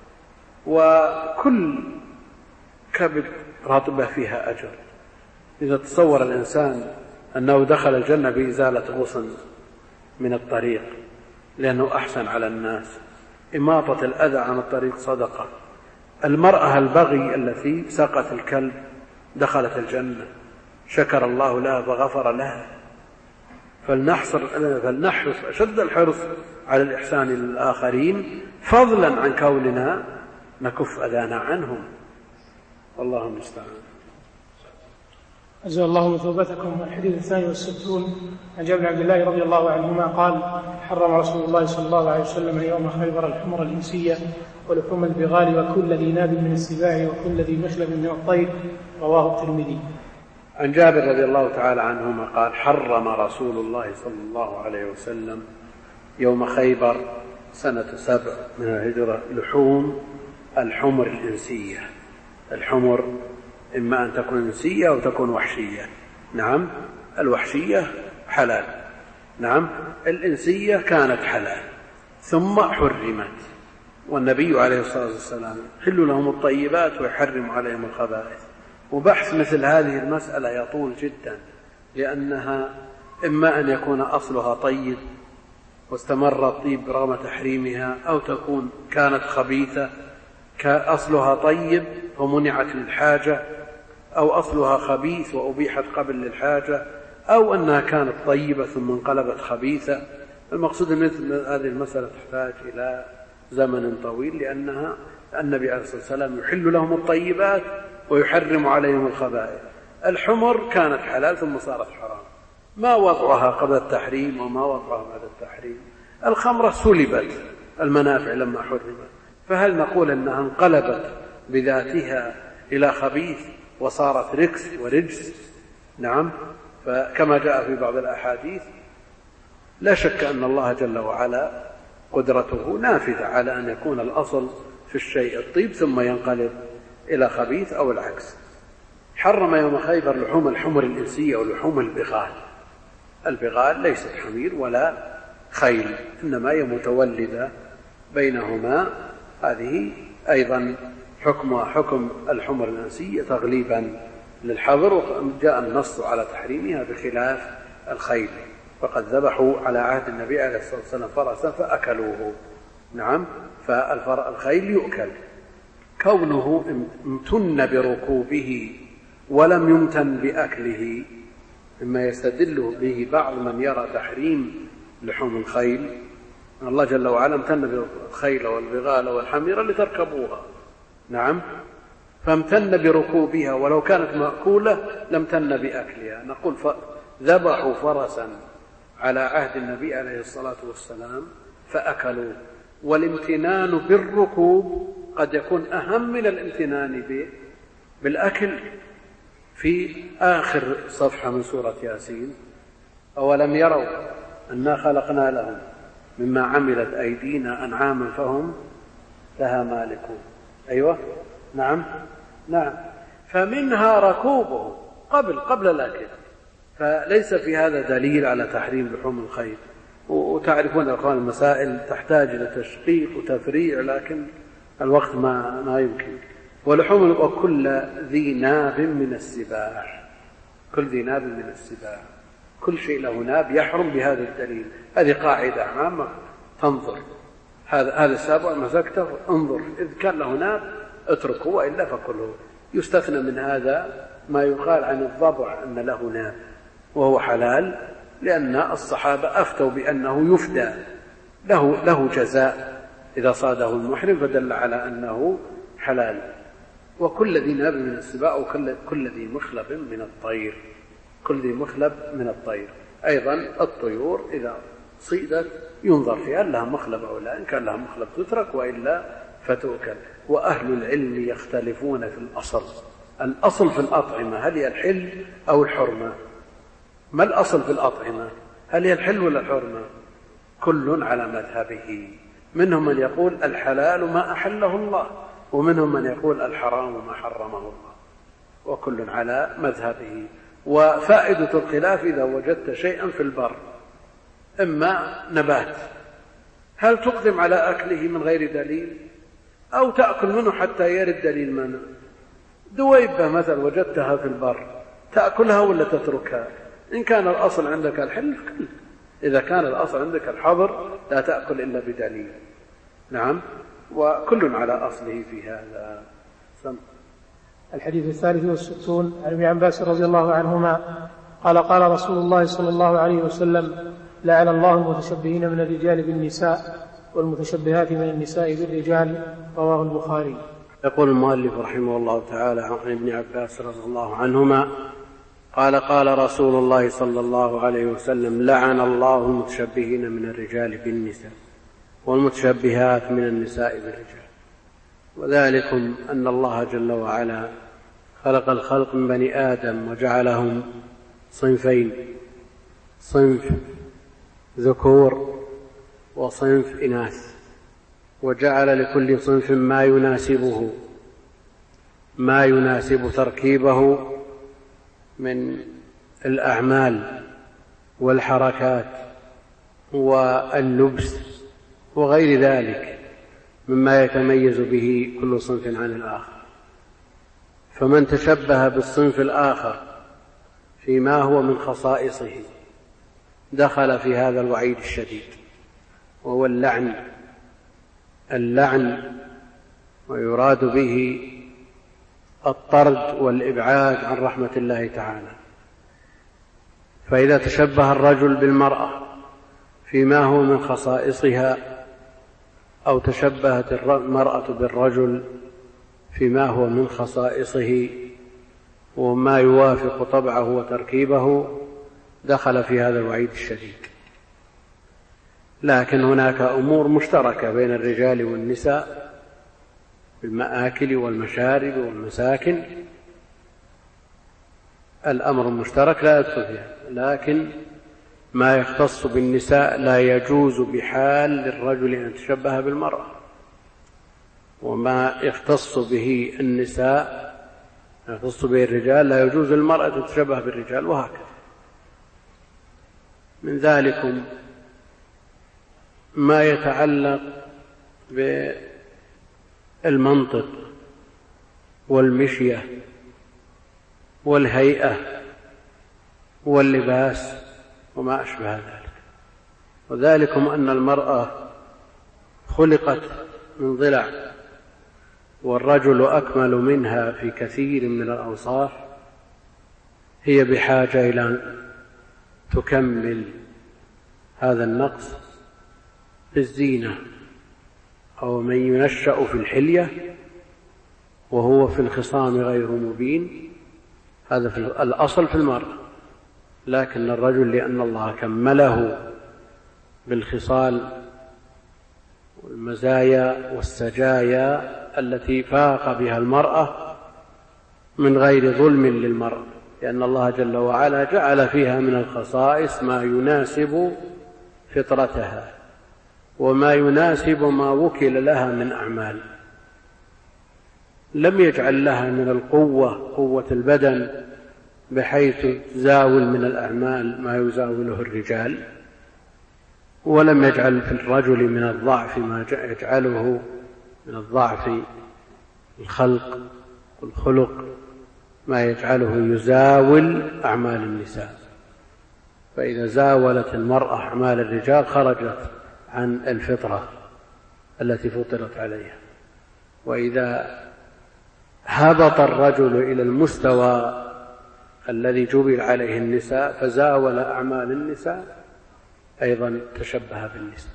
وكل كبد رطبة فيها أجر. إذا تصور الإنسان أنه دخل الجنة بإزالة غصن من الطريق لأنه أحسن على الناس، إماطة الأذى عن الطريق صدقة. المرأة البغي التي سقت الكلب دخلت الجنة، شكر الله لها فغفر لها. فلنحرص أشد الحرص على الإحسان للآخرين فضلا عن كوننا نكف أذانا عنهم. والله المستعان. أجزل الله مثوبتكم. الحديث 62 عن جابر بن عبد الله رضي الله عنهما قال: حرم رسول الله صلى الله عليه وسلم يوم خيبر الحمر الإنسية ولحوم البغال وكل ذي ناب من السباع وكل ذي مخلب من الطير. رواه الترمذي. عن جابر رضي الله تعالى عنهما قال: حرم رسول الله صلى الله عليه وسلم يوم خيبر سنة 7 من الهجرة لحوم الحمر الإنسية. الحمر إما أن تكون إنسية أو تكون وحشية. نعم، الوحشية حلال، نعم، الإنسية كانت حلال ثم حرمت. والنبي عليه الصلاة والسلام يحل لهم الطيبات ويحرم عليهم الخبائث. وبحث مثل هذه المسألة يطول جدا، لأنها إما أن يكون أصلها طيب واستمر الطيب رغم تحريمها، أو تكون كانت خبيثة كأصلها طيب ومنعت للحاجة، أو أصلها خبيث وأبيحت قبل للحاجة، أو أنها كانت طيبة ثم انقلبت خبيثة. المقصود مثل هذه المسألة تحتاج إلى زمن طويل، لأنها النبي عليه الصلاة والسلام يحل لهم الطيبات ويحرم عليهم الخبائث. الحمر كانت حلال ثم صارت حرام، ما وضعها قبل التحريم وما وضعها بعد التحريم. الخمرة سلبت المنافع لما حرمت، فهل نقول أنها انقلبت بذاتها إلى خبيث وصارت ركس ورجس؟ نعم، فكما جاء في بعض الأحاديث لا شك أن الله جل وعلا قدرته نافذة على أن يكون الأصل في الشيء الطيب ثم ينقلب إلى خبيث أو العكس. حرم يوم خيبر لحوم الحمر الإنسية ولحوم البغال. البغال ليست حمير ولا خيل، إنما هي متولدة بينهما. هذه أيضا حكمها حكم الحمر الإنسية تغليبا للحظر، وجاء النص على تحريمها بخلاف الخيل، فقد ذبحوا على عهد النبي عليه الصلاة والسلام فرسا فأكلوه. نعم، فالخيل يؤكل. كونه امتن بركوبه ولم يمتن بأكله مما يستدل به بعض من يرى تحريم لحوم الخيل. الله جل وعلا امتن بالخيل والبغال والحمير لتركبوها. نعم، فامتن بركوبها، ولو كانت مأكولة لامتن بأكلها. نقول ذبحوا فرسا على عهد النبي عليه الصلاة والسلام فأكلوا. والامتنان بالركوب قد يكون أهم من الامتنان بالأكل. في آخر صفحة من سورة ياسين: أولم يروا أنا خلقنا لهم مما عملت أيدينا أنعاما فهم لها مالكون. أيوة، نعم، فمنها ركوبه قبل الأكل. فليس في هذا دليل على تحريم لحوم الخيل. وتعرفون يا أخوان المسائل تحتاج إلى تشقيق وتفريع، لكن الوقت ما يمكن. ولحوم وكل ذي ناب من السباع. كل ذي ناب من السباع، كل شيء له ناب يحرم بهذا الدليل. هذه قاعدة عامة تنظر، هذا السابع مسكته انظر، إذ كان له ناب اتركه وإلا فكله. يستثنى من هذا ما يقال عن الضبع أن له ناب وهو حلال، لأن الصحابة أفتوا بأنه يفدى له جزاء إذا صاده المحرم، فدل على أنه حلال. وكل ذي ناب من السباع وكل ذي مخلب من الطير. كل ذي مخلب من الطير أيضا الطيور إذا صيدت ينظر فيها لها مخلب أو لا، إن كان لها مخلب تترك وإلا فتؤكل. وأهل العلم يختلفون في الأصل في الأطعمة، هل هي الحل أو الحرمة؟ ما الأصل في الأطعمة؟ هل هي الحل ولا الحرمة؟ كل على مذهبه. منهم من يقول الحلال ما أحله الله، ومنهم من يقول الحرام ما حرمه الله. وكل على مذهبه. وفائدة الخلاف إذا وجدت شيئا في البر إما نبات، هل تقدم على أكله من غير دليل أو تأكل منه حتى يرد دليل منه؟ دويبة مثلا وجدتها في البر، تأكلها ولا تتركها؟ إن كان الأصل عندك الحل فكل، إذا كان الأصل عندك الحظر لا تأكل إلا بدليل. نعم، وكل على أصله في هذا. الحديث 63 عن ابن عباس رضي الله عنهما قال قال رسول الله صلى الله عليه وسلم: لعن الله المتشبهين من الرجال بالنساء والمتشبهات من النساء بالرجال. رواه البخاري. يقول المؤلف رحمه الله تعالى عن ابن عباس رضي الله عنهما قال قال رسول الله صلى الله عليه وسلم: لعن الله المتشبهين من الرجال بالنساء والمتشبهات من النساء بالرجال. وذلكم أن الله جل وعلا خلق الخلق من بني آدم وجعلهم صنفين، صنف ذكور وصنف إناث، وجعل لكل صنف ما يناسب تركيبه من الأعمال والحركات واللبس وغير ذلك مما يتميز به كل صنف عن الآخر. فمن تشبه بالصنف الآخر فيما هو من خصائصه دخل في هذا الوعيد الشديد، وهو اللعن، ويراد به الطرد والإبعاد عن رحمة الله تعالى. فإذا تشبه الرجل بالمرأة فيما هو من خصائصها، أو تشبهت المرأة بالرجل فيما هو من خصائصه وما يوافق طبعه وتركيبه، دخل في هذا الوعيد الشديد. لكن هناك أمور مشتركة بين الرجال والنساء في المآكل والمشارب والمساكن، الأمر المشترك لا يدخل فيها. لكن ما يختص بالنساء لا يجوز بحال للرجل أن يتشبه بالمرأة، وما يختص به النساء يختص به الرجال لا يجوز للمرأة أن تتشبه بالرجال، وهكذا. من ذلك ما يتعلق بالمنطق والمشية والهيئة واللباس وما أشبه ذلك. وذلكم أن المرأة خلقت من ضلع، والرجل أكمل منها في كثير من الأوصاف، هي بحاجة إلى أن تكمل هذا النقص بالزينة. أو من ينشأ في الحلية وهو في الخصام غير مبين، هذا في الأصل في المرأة. لكن الرجل لأن الله كمله بالخصال والمزايا والسجايا التي فاق بها المرأة من غير ظلم للمرأة، لأن الله جل وعلا جعل فيها من الخصائص ما يناسب فطرتها وما يناسب ما وكل لها من أعمال. لم يجعل لها من القوة قوة البدن بحيث تزاول من الأعمال ما يزاوله الرجال، ولم يجعل في الرجل من الضعف ما يجعله من الضعف الخلق والخلق ما يجعله يزاول أعمال النساء. فإذا زاولت المرأة أعمال الرجال خرجت عن الفطرة التي فطرت عليها. وإذا هبط الرجل إلى المستوى الذي جبل عليه النساء فزاول أعمال النساء أيضا تشبه بالنساء.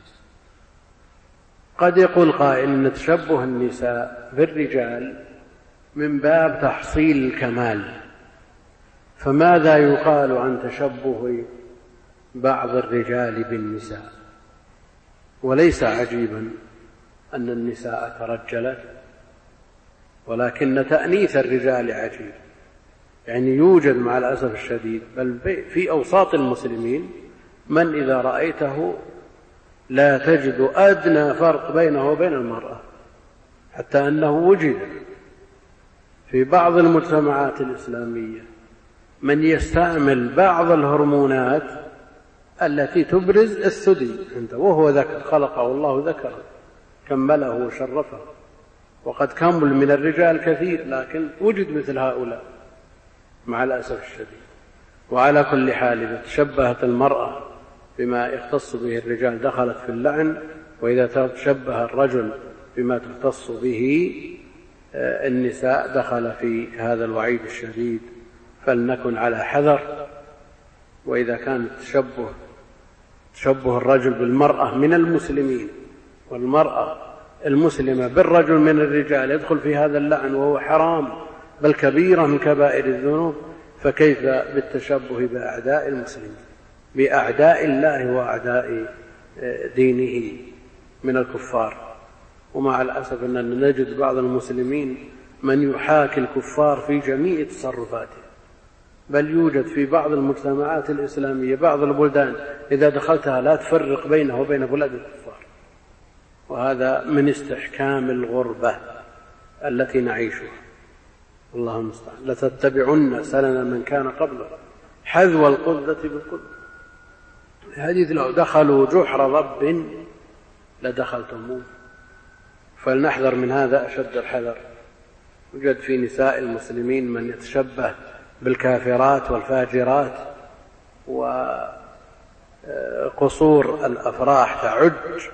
قد يقول قائل إن تشبه النساء بالرجال من باب تحصيل الكمال، فماذا يقال عن تشبه بعض الرجال بالنساء؟ وليس عجيبا أن النساء ترجلت، ولكن تأنيث الرجال عجيب. يعني يوجد مع الأسف الشديد بل في أوساط المسلمين من إذا رأيته لا تجد أدنى فرق بينه وبين المرأة، حتى أنه وجد في بعض المجتمعات الإسلامية من يستعمل بعض الهرمونات التي تبرز الثدي عنده وهو ذكر، خلقه الله ذكرا كمله وشرفه، وقد كمل من الرجال كثير، لكن وجد مثل هؤلاء مع الأسف الشديد. وعلى كل حال إذا تشبهت المرأة بما يختص به الرجال دخلت في اللعن، وإذا تشبه الرجل بما تختص به النساء دخل في هذا الوعيد الشديد. فلنكن على حذر. وإذا كان تشبه الرجل بالمرأة من المسلمين والمرأة المسلمة بالرجل من الرجال يدخل في هذا اللعن وهو حرام بل كبيرة من كبائر الذنوب، فكيف بالتشبه بأعداء المسلمين، بأعداء الله وأعداء دينه من الكفار. ومع الأسف أننا نجد بعض المسلمين من يحاكي الكفار في جميع تصرفاته، بل يوجد في بعض المجتمعات الإسلامية بعض البلدان إذا دخلتها لا تفرق بينه وبين بلاد الكفار، وهذا من استحكام الغربة التي نعيشها. اللهم المستعان. لتتبعن سنن من كان قبله حذو القذة بالقذة. الحديث لو دخلوا جحر ضب لدخلتموه. فلنحذر من هذا أشد الحذر. يوجد في نساء المسلمين من يتشبه بالكافرات والفاجرات، وقصور الأفراح تعج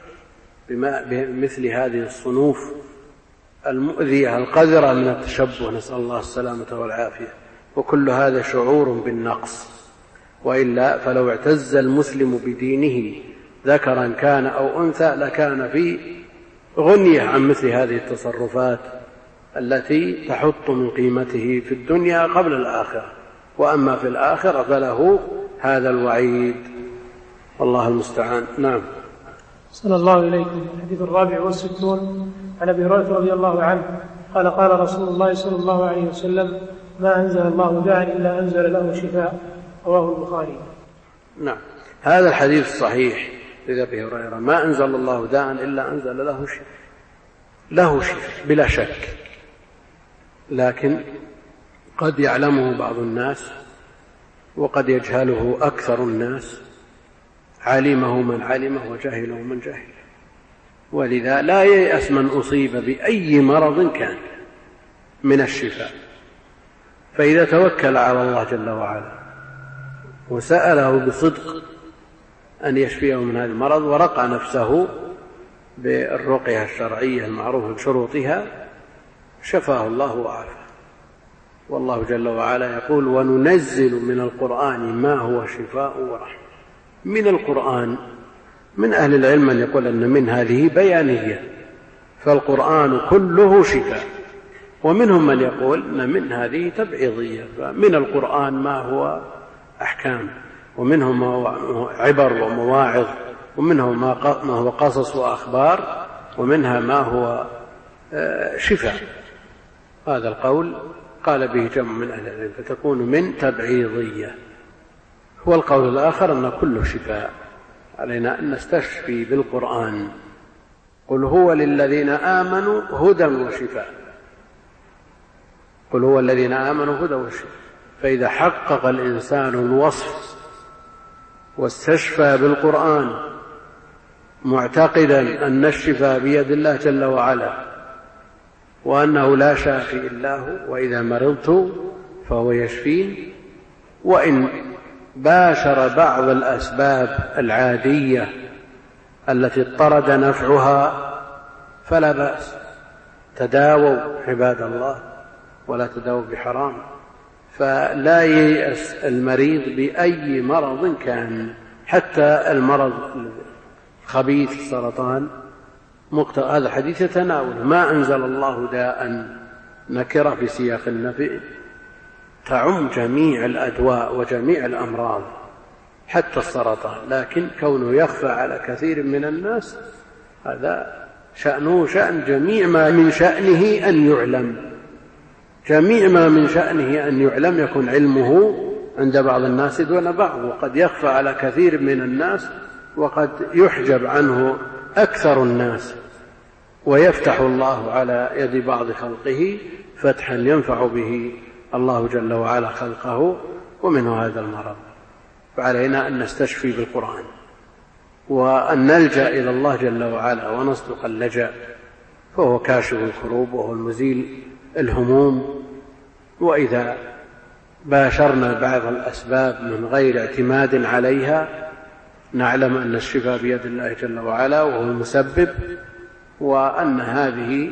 بمثل هذه الصنوف المؤذية القذرة من التشبه، نسأل الله السلامة والعافية. وكل هذا شعور بالنقص، وإلا فلو اعتز المسلم بدينه ذكرا كان أو أنثى لكان في غنية عن مثل هذه التصرفات التي تحط من قيمته في الدنيا قبل الآخرة، وأما في الآخرة فله هذا الوعيد. الله المستعان. نعم. صلى الله إليكم. الحديث 64 عن أبي هريرة رضي الله عنه قال قال رسول الله صلى الله عليه وسلم ما أنزل الله داء إلا أنزل له شفاء، رواه البخاري. نعم. هذا الحديث الصحيح لأبي هريرة ما أنزل الله داء إلا أنزل له شفاء، له شفاء بلا شك، لكن قد يعلمه بعض الناس وقد يجهله أكثر الناس، علمه من علمه وجهله من جهله. ولذا لا ييأس من أصيب بأي مرض كان من الشفاء، فإذا توكل على الله جل وعلا وسأله بصدق أن يشفيه من هذا المرض ورقى نفسه بالرقية الشرعية المعروفة بشروطها شفاه الله وعافاه. والله جل وعلا يقول وننزل من القرآن ما هو شفاء ورحمة. من القرآن، من أهل العلم من يقول أن من هذه بيانية، فالقرآن كله شفاء، ومنهم من يقول أن من هذه تبعيضية، فمن القرآن ما هو أحكام، ومنهم ما هو عبر ومواعظ، ومنهم ما هو قصص وأخبار، ومنها ما هو شفاء. هذا القول قال به جمع من أهل العلم، فتكون من تبعيضية. هو القول الآخر أن كله شفاء، علينا أن نستشفي بالقرآن. قل هو للذين آمنوا هدى وشفاء، قل هو الذين آمنوا هدى وشفاء. فإذا حقق الإنسان الوصف واستشفى بالقرآن معتقدا أن الشفاء بيد الله جل وعلا، وأنه لا شافي إلا هو، وإذا مرضت فهو يشفين، وإن باشر بعض الأسباب العادية التي اضطرد نفعها فلا بأس. تداووا عباد الله ولا تداووا بحرام. فلا ييأس المريض بأي مرض كان، حتى المرض الخبيث السرطان هذا الحديث يتناول ما أنزل الله داء نكرة في سياق النفي تعم جميع الأدواء وجميع الأمراض حتى السرطان، لكن كونه يخفى على كثير من الناس هذا شأنه شأن جميع ما من شأنه أن يعلم، جميع ما من شأنه أن يعلم يكون علمه عند بعض الناس دون بعض، وقد يخفى على كثير من الناس وقد يحجب عنه أكثر الناس، ويفتح الله على يد بعض خلقه فتحا ينفع به الله جل وعلا خلقه، ومنه هذا المرض. فعلينا أن نستشفي بالقرآن، وأن نلجأ إلى الله جل وعلا ونصدق اللجأ، فهو كاشف الكروب وهو المزيل الهموم. وإذا باشرنا بعض الأسباب من غير اعتماد عليها نعلم أن الشفاء بيد الله جل وعلا وهو المسبب، وأن هذه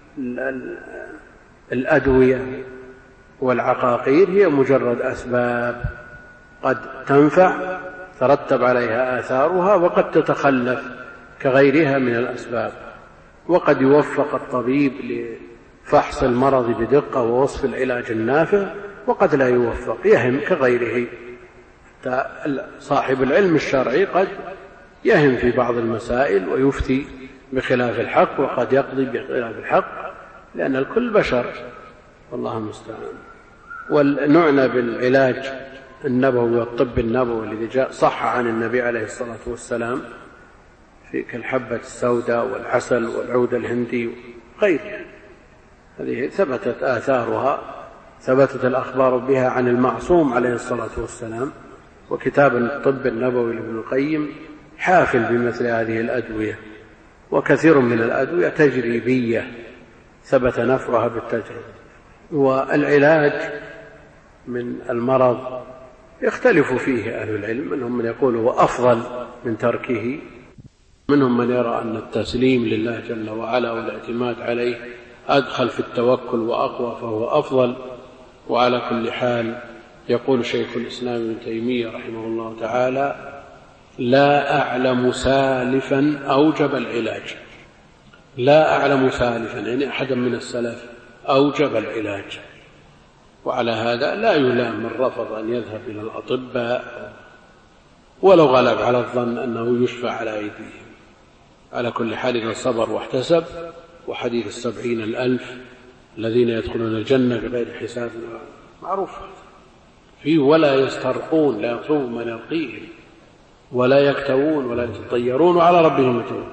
الأدوية والعقاقير هي مجرد أسباب قد تنفع ترتب عليها آثارها، وقد تتخلف كغيرها من الأسباب، وقد يوفق الطبيب لفحص المرض بدقة ووصف العلاج النافع، وقد لا يوفق يهم كغيره. صاحب العلم الشرعي قد يهم في بعض المسائل ويفتي بخلاف الحق، وقد يقضي بخلاف الحق، لأن الكل بشر، والله المستعان. ونعنى بالعلاج النبوي والطب النبوي الذي جاء صح عن النبي عليه الصلاة والسلام في كالحبة السوداء والعسل والعود الهندي وغيرها، هذه ثبتت آثارها، ثبتت الأخبار بها عن المعصوم عليه الصلاة والسلام. وكتاب الطب النبوي لابن القيم حافل بمثل هذه الأدوية، وكثير من الأدوية تجريبية ثبت نفعها بالتجربة. والعلاج من المرض يختلف فيه أهل العلم، منهم من يقول هو أفضل من تركه، منهم من يرى أن التسليم لله جل وعلا والاعتماد عليه أدخل في التوكل وأقوى فهو أفضل. وعلى كل حال يقول شيخ الإسلام ابن تيمية رحمه الله تعالى: لا أعلم سالفا أوجب العلاج. لا أعلم سالفا يعني أحدا من السلف أوجب العلاج. وعلى هذا لا يلام من رفض أن يذهب إلى الأطباء ولو غلب على الظن أنه يشفى على أيديهم. على كل حال إذا صبر واحتسب، وحديث 70,000 الذين يدخلون الجنة بغير حساب معروف فيه، ولا يسترقون، لا يطلبون من يرقيهم، ولا يكتوون ولا يتطيرون، وعلى ربهم يتوكلون.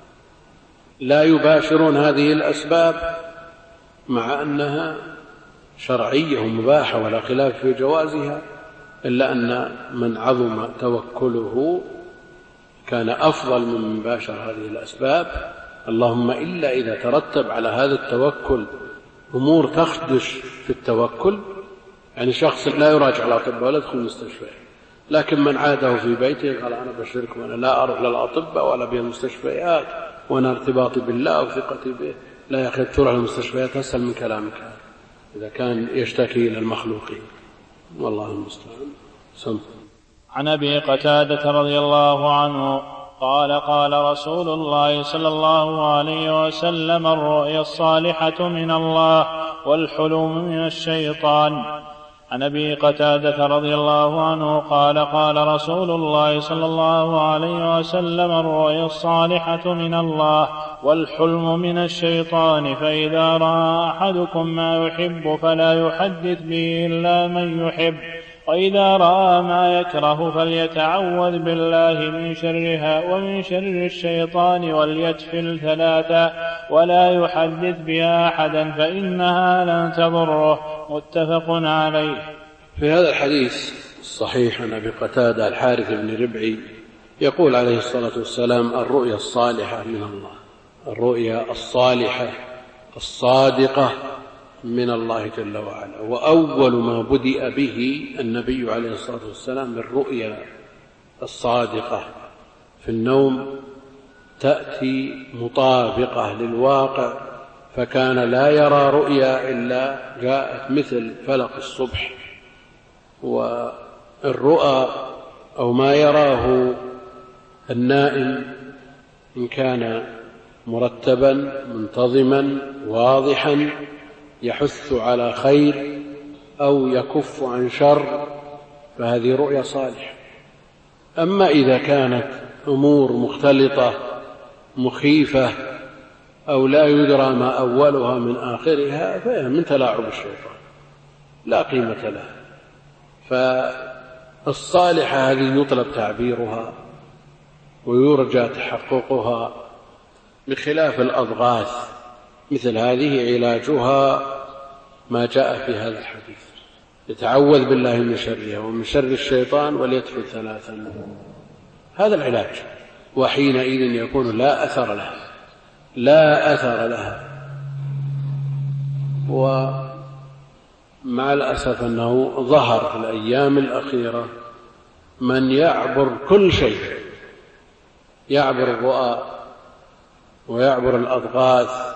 لا يباشرون هذه الأسباب مع أنها شرعية ومباحة ولا خلاف في جوازها، إلا أن من عظم توكله كان أفضل من باشر هذه الأسباب، اللهم إلا إذا ترتب على هذا التوكل أمور تخدش في التوكل، يعني شخص لا يراجع الأطباء ولا يدخل المستشفى، لكن من عاده في بيته قال أنا بشركم أنا لا أروح للأطباء ولا بالمستشفيات وأنا ارتباطي بالله وثقتي به، لا يا أخي تروح للمستشفيات أسهل من كلامك إذا كان يشتكي إلى المخلوقين، والله المستعان. عن أبي قتادة رضي الله عنه قال: قال رسول الله صلى الله عليه وسلم: الرؤيا الصالحة من الله والحلم من الشيطان. عن أبي قتادة رضي الله عنه قال: قال رسول الله صلى الله عليه وسلم: الرؤيا الصالحة من الله والحلم من الشيطان، فإذا رأى أحدكم ما يحب فلا يحدث به إلا من يحب، وإذا رأى ما يكره فليتعوذ بالله من شرها ومن شر الشيطان وليتفل 3 ولا يحدث بها أحدا فإنها لن تضره. متفق عليه. في هذا الحديث الصحيح عن أبي قتادة الحارث بن ربعي يقول عليه الصلاة والسلام: الرؤيا الصالحة من الله، الرؤيا الصالحة الصادقة من الله جل وعلا. وأول ما بدأ به النبي عليه الصلاة والسلام بالرؤيا الصادقة في النوم تأتي مطابقة للواقع، فكان لا يرى رؤيا إلا جاءت مثل فلق الصبح. والرؤى أو ما يراه النائم إن كان مرتبا منتظما واضحا يحث على خير أو يكف عن شر فهذه رؤيا صالحة. أما إذا كانت أمور مختلطة مخيفة أو لا يدرى ما أولها من آخرها فهي من تلاعب الشيطان لا قيمة لها. فالصالحة هذه يطلب تعبيرها ويرجى تحققها، بخلاف الأضغاث مثل هذه علاجها ما جاء في هذا الحديث، يتعوذ بالله من شرها ومن شر الشيطان وليتفل 3. هذا العلاج. وحينئذ يكون لا أثر لها، لا أثر لها. ومع الأسف أنه ظهر في الأيام الأخيرة من يعبر كل شيء، يعبر الرؤى ويعبر الأضغاث،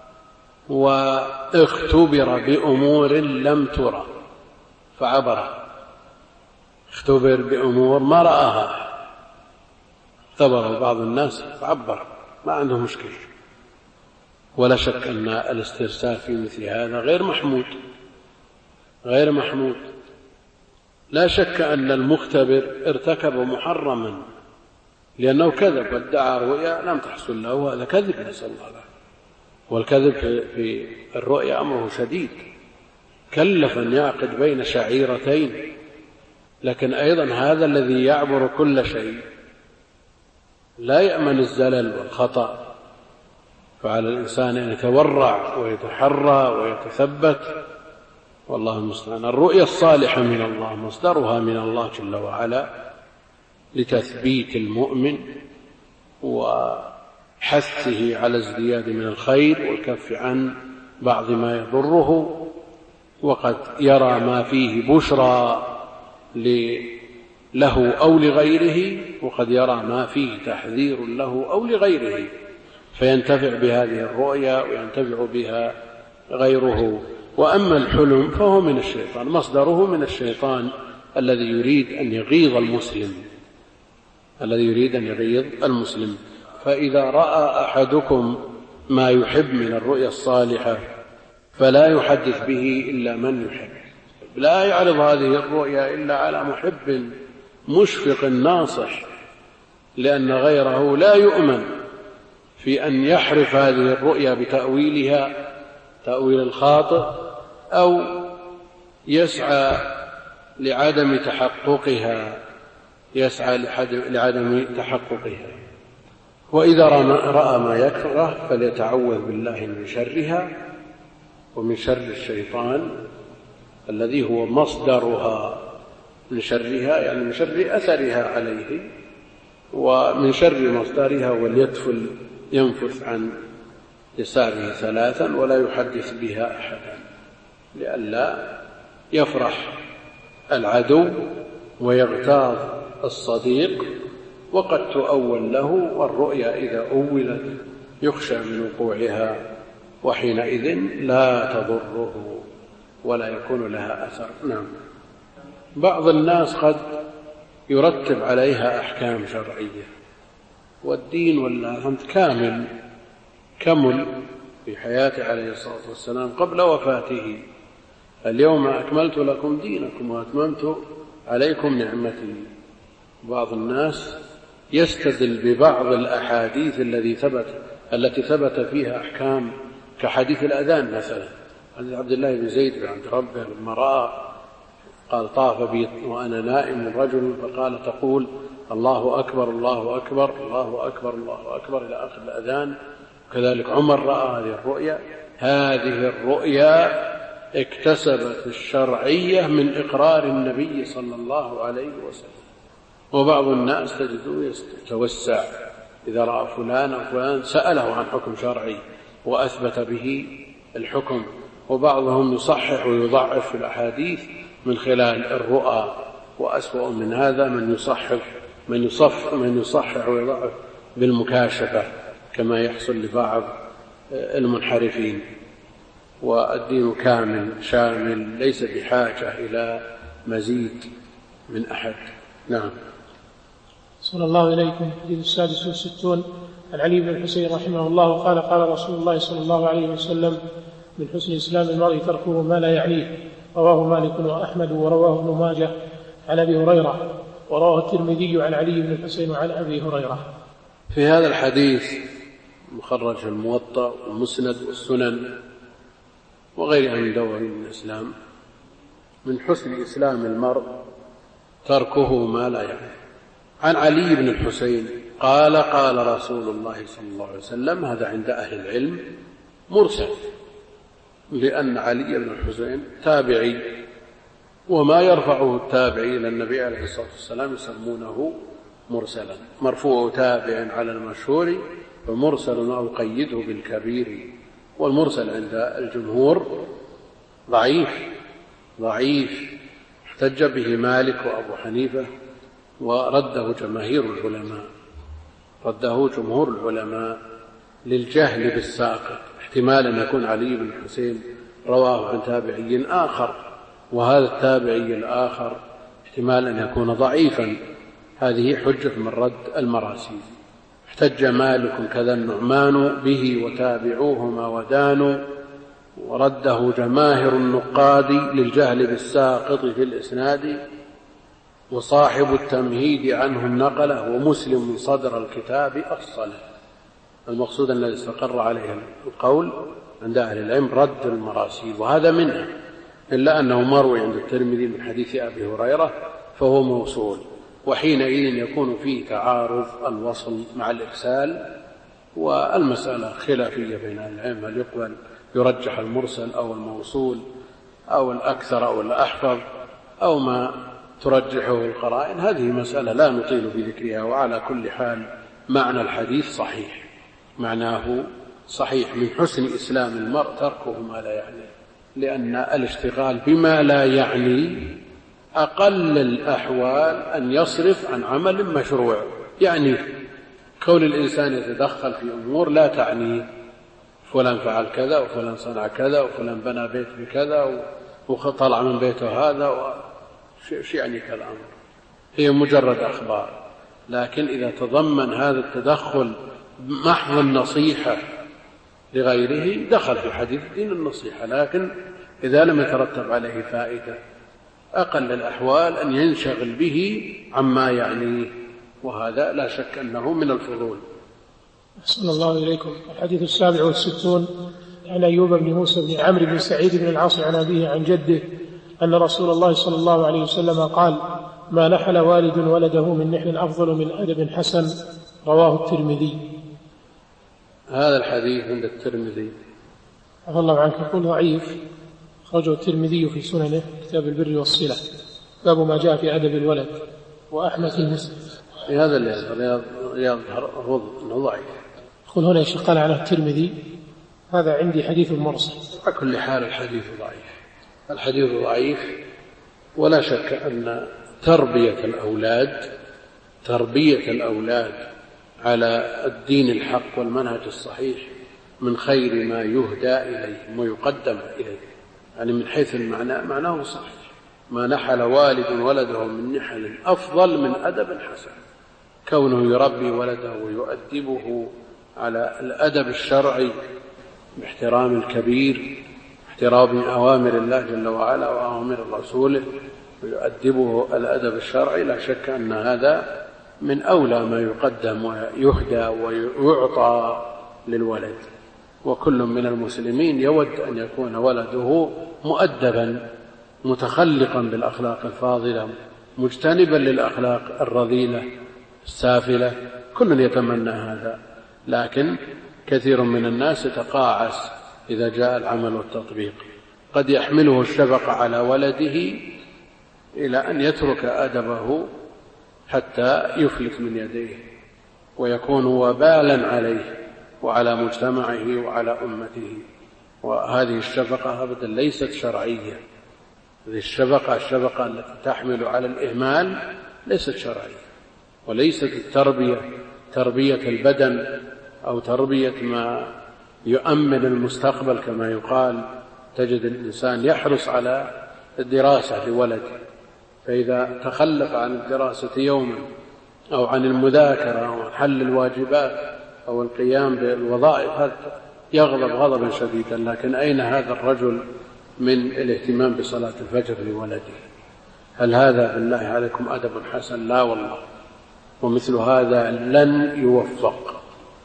واختبر بأمور لم ترى فعبر، اختبر بأمور ما رآها، اختبر بعض الناس فعبر، ما عنده مشكلة. ولا شك أن الاسترسال في مثل هذا غير محمود، غير محمود. لا شك أن المختبر ارتكب محرما لأنه كذب وادعى رؤيا لم تحصل له، هذا كذب نسأل الله العافية. والكذب في الرؤيا أمره شديد، كلف أن يعقد بين شعيرتين. لكن أيضا هذا الذي يعبر كل شيء لا يأمن الزلل والخطأ، فعلى الإنسان أن يتورع ويتحرى ويتثبت، والله المستعان. الرؤيا الصالحة من الله مصدرها من الله جل وعلا لتثبيت المؤمن وحثه على ازدياد من الخير والكف عن بعض ما يضره، وقد يرى ما فيه بشرى له أو لغيره، وقد يرى ما فيه تحذير له أو لغيره، فينتفع بهذه الرؤيا وينتفع بها غيره. وأما الحلم فهو من الشيطان، مصدره من الشيطان الذي يريد أن يغيظ المسلم، الذي يريد أن يغيظ المسلم. فإذا رأى أحدكم ما يحب من الرؤيا الصالحة فلا يحدث به إلا من يحب، لا يعرض هذه الرؤيا إلا على محب مشفق ناصح، لأن غيره لا يؤمن في أن يحرف هذه الرؤيا بتأويلها تأويل الخاطئ، أو يسعى لعدم تحققها، وإذا رأى ما يكره فليتعوذ بالله من شرها ومن شر الشيطان الذي هو مصدرها، من شرها يعني من شر أثرها عليه، ومن شر مصدرها، وليتفل ينفث عن يساره 3 ولا يحدث بها أحدا، لئلا يفرح العدو ويغتاظ الصديق. وقد تؤول له، والرؤيا إذا أولت يخشى من وقوعها، وحينئذ لا تضره ولا يكون لها أثر. نعم. بعض الناس قد يرتب عليها أحكام شرعية، والدين والله كمل في حياته عليه الصلاة والسلام قبل وفاته: اليوم أكملت لكم دينكم وأتممت عليكم نعمتي. بعض الناس يستدل ببعض الأحاديث التي ثبت فيها أحكام، كحديث الأذان مثلا، حديث عبد الله بن زيد بن عبد ربه لما رأى قال: طاف بي وأنا نائم رجل فقال: تقول الله أكبر الله أكبر الله أكبر الله أكبر إلى آخر الأذان. كذلك عمر رأى هذه الرؤيا. هذه الرؤيا اكتسبت الشرعية من إقرار النبي صلى الله عليه وسلم. وبعض الناس تجده يتوسع، إذا رأى فلان أو فلان سأله عن حكم شرعي وأثبت به الحكم. وبعضهم يصحح ويضعف في الأحاديث من خلال الرؤى، وأسوأ من هذا من يصحح ويضعف بالمكاشفة كما يحصل لبعض المنحرفين. والدين كامل شامل، ليس بحاجة إلى مزيد من أحد. نعم. صلى الله إليكم. الحديث 66 عن علي بن الحسين رحمه الله قال: قال رسول الله صلى الله عليه وسلم: من حسن إسلام المرء تركه ما لا يعنيه. رواه مالك وأحمد ورواه ابن ماجه عن أبي هريرة، ورواه الترمذي عن علي بن الحسين وعن أبي هريرة. في هذا الحديث مخرج الموطأ والمسند والسنن وغيرها من دواوين الإسلام: من حسن إسلام المرء تركه ما لا يعنيه. عن علي بن الحسين قال: قال رسول الله صلى الله عليه وسلم. هذا عند أهل العلم لأن علي بن الحسين تابعي، وما يرفعه التابعي إلى النبي عليه الصلاة والسلام يسمونه مرسلا. مرفوع تابع على المشهور فمرسل أو قيده بالكبير. والمرسل عند الجمهور ضعيف احتج به مالك وأبو حنيفة ورده جمهور العلماء للجهل بالساقط. احتمال أن يكون علي بن الحسين رواه عن تابعي آخر، وهذا التابعي الآخر احتمال أن يكون ضعيفا، هذه حجة من رد المراسيل. احتج مالك كذا النعمان به وتابعوهما ودانوا، ورده جماهر النقاد للجهل بالساقط في الإسناد، وصاحب التمهيد عنهم نقله، ومسلم صدر الكتاب أفصله. المقصود الذي استقر عليه القول عند أهل العلم رد المراسيل، وهذا منها، إلا أنه مروي عند الترمذي من حديث أبي هريرة فهو موصول، وحينئذ يكون فيه تعارض الوصل مع الإرسال. والمسألة خلافية بين أهل العلم، هل يقبل يرجح المرسل أو الموصول أو الأكثر أو الأحفظ أو ما ترجحه القرائن، هذه مسألة لا نطيل بذكرها. وعلى كل حال معنى الحديث صحيح، معناه صحيح، من حسن إسلام المرء تركه ما لا يعنيه، لأن الاشتغال بما لا يعني أقل الأحوال أن يصرف عن عمل مشروع. يعني كون الإنسان يتدخل في أمور لا تعنيه، فلان فعل كذا وفلان صنع كذا وفلان بنى بيت بكذا وطلع من بيته هذا، شيء يعني كالأمر، هي مجرد أخبار. لكن إذا تضمن هذا التدخل محض النصيحة لغيره دخل في حديث دين النصيحة. لكن إذا لم يترتب عليه فائدة أقل الأحوال أن ينشغل به عما يعنيه، وهذا لا شك أنه من الفضول. أحسن الله إليكم. الحديث 67 عن أيوب بن موسى بن عمرو بن سعيد بن العاص عن أبيه عن جده أن رسول الله صلى الله عليه وسلم قال: ما نحل والد ولده من نحل أفضل من أدب حسن، رواه الترمذي. هذا الحديث عند الترمذي عفى الله عنك يقول ضعيف، أخرجه الترمذي في سننه كتاب البر والصلة باب ما جاء في أدب الولد. وأحمد في مسلم. هذا اللي يظهر أنه ضعيف. قل هنا قال عنه الترمذي هذا عندي حديث مرسل. على كل حال الحديث ضعيف، ولا شك أن تربية الأولاد على الدين الحق والمنهج الصحيح من خير ما يهدى إليه ويقدم إليه. يعني من حيث المعنى معناه صحيح. ما نحل والد ولده من نحل أفضل من أدب حسن، كونه يربي ولده ويؤدبه على الأدب الشرعي باحترام الكبير، احترام أوامر الله جل وعلا وأوامر رسوله، ويؤدبه الأدب الشرعي. لا شك أن هذا من أولى ما يقدم ويهدى ويعطى للولد. وكل من المسلمين يود أن يكون ولده مؤدبا متخلقا بالأخلاق الفاضلة مجتنبا للأخلاق الرذيلة السافلة، كل يتمنى هذا. لكن كثير من الناس يتقاعس إذا جاء العمل والتطبيق، قد يحمله الشفقة على ولده إلى أن يترك أدبه حتى يفلت من يديه ويكون وبالا عليه وعلى مجتمعه وعلى أمته. وهذه الشفقة أبدا ليست شرعية. هذه الشفقة التي تحمل على الإهمال ليست شرعية، وليست التربية تربية البدن أو تربية ما يؤمن المستقبل كما يقال. تجد الإنسان يحرص على الدراسة لولده، فإذا تخلف عن الدراسة يوما أو عن المذاكرة أو حل الواجبات أو القيام بالوظائف يغضب غضبا شديدا. لكن أين هذا الرجل من الاهتمام بصلاة الفجر لولده؟ هل هذا بالله عليكم أدب حسن؟ لا والله. ومثل هذا لن يوفق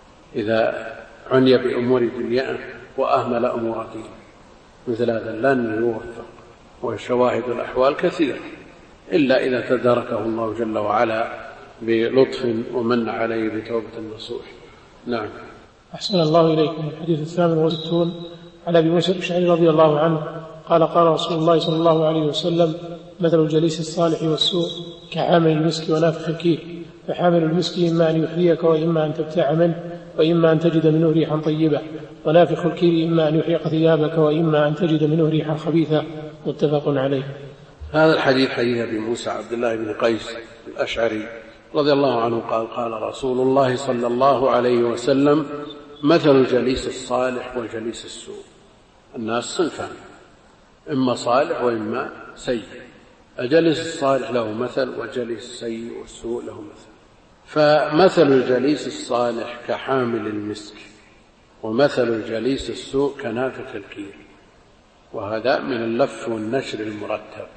إذا عني بأمور دنياه وأهمل أمور دينه. مثل هذا لن يوفق، وشواهد الأحوال كثيرة، إلا إذا تداركه الله جل وعلا بلطف ومن عليه بتوبة النصوح. نعم. أحسن الله إليكم. الحديث 68 عن أبي موسى الأشعري رضي الله عنه قال قال رسول الله صلى الله عليه وسلم مثل الجليس الصالح والسوء كحامل المسك ونافخ الكير، فحامل المسك إما أن يحذيك وإما أن تبتاع منه وإما أن تجد منه ريحا طيبة، ونافخ الكير إما أن يحرق ثيابك وإما أن تجد منه ريحا خبيثة. متفق عليه. هذا الحديث حديث أبي موسى عبد الله بن قيس الأشعري رضي الله عنه قال قال رسول الله صلى الله عليه وسلم مثل الجليس الصالح والجليس السوء. الناس صنفان، إما صالح وإما سيء. الجليس الصالح له مثل والجليس السيء والسوء له مثل. فمثل الجليس الصالح كحامل المسك، ومثل الجليس السوء كنافخ الكير، وهذا من اللف والنشر المرتب.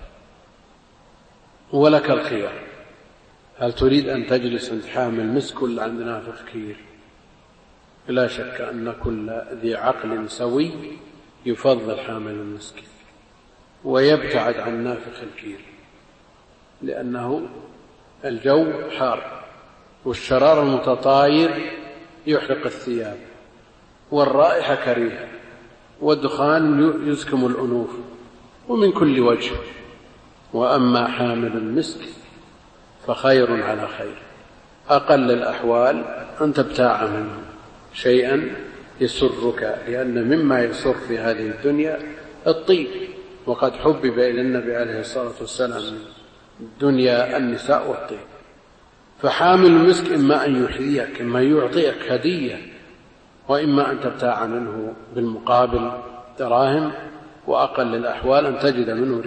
ولك الخيار، هل تريد أن تجلس عند حامل مسك ولا عند نافخ كير؟ لا شك أن كل ذي عقل سوي يفضل حامل المسك ويبتعد عن نافخ الكير، لأنه الجو حار والشرار المتطاير يحرق الثياب والرائحة كريهة والدخان يزكم الأنوف ومن كل وجه. وأما حامل المسك فخير على خير، أقل الأحوال أن تبتاع منه شيئا يسرك، لأن مما يسر في هذه الدنيا الطيب، وقد حبب إلى النبي عليه الصلاة والسلام من الدنيا النساء والطيب. فحامل المسك إما أن يحذيك، إما يعطيك هدية، وإما أن تبتاع منه بالمقابل دراهم، وأقل الأحوال أن تجد منه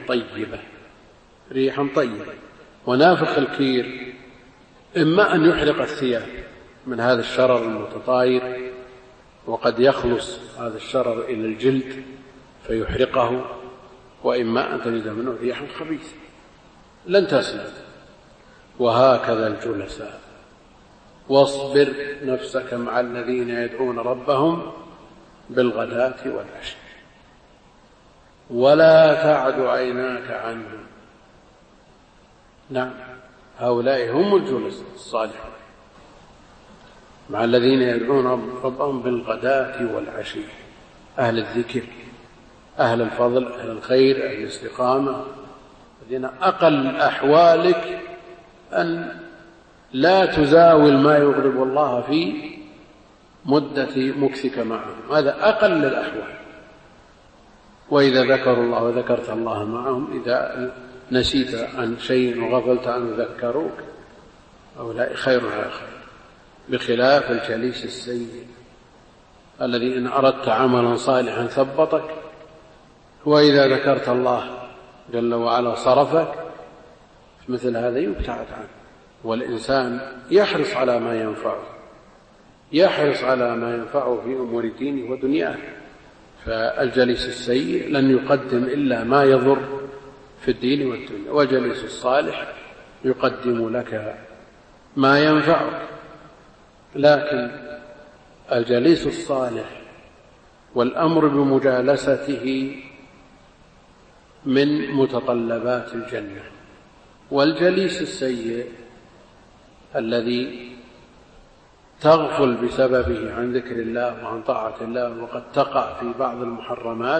ريحا طيبة. ونافخ الكير إما أن يحرق الثياب من هذا الشرر المتطاير، وقد يخلص هذا الشرر إلى الجلد فيحرقه، وإما أن تجد منه ريحا خبيثة لن تسلم. وهكذا الجلساء. واصبر نفسك مع الذين يدعون ربهم بالغداة والعشي ولا تعد عيناك عنهم. نعم، هؤلاء هم الجلساء الصالحون، مع الذين يدعون ربهم بالغداة والعشي، أهل الذكر، أهل الفضل، أهل الخير، أهل الاستقامة، الذين أقل أحوالك أن لا تزاول ما يغضب الله في مدة مكثك معهم، هذا أقل الأحوال. وإذا ذكروا الله وذكرت الله معهم، إذا نسيت عن شيء وغفلت عنه ذكروك، هؤلاء خير على خير، بخلاف الجليس السيء الذي إن أردت عملا صالحا ثبطك، وإذا ذكرت الله جل وعلا صرفك. مثل هذا يبتعد عنه، والإنسان يحرص على ما ينفعه في أمور دينه ودنياه. فالجليس السيء لن يقدم إلا ما يضر في الدين والدنيا، والجليس الصالح يقدم لك ما ينفعك. لكن الجليس الصالح والأمر بمجالسته من متطلبات الجنة، والجليس السيء الذي تغفل بسببه عن ذكر الله وعن طاعة الله، وقد تقع في بعض المحرمات،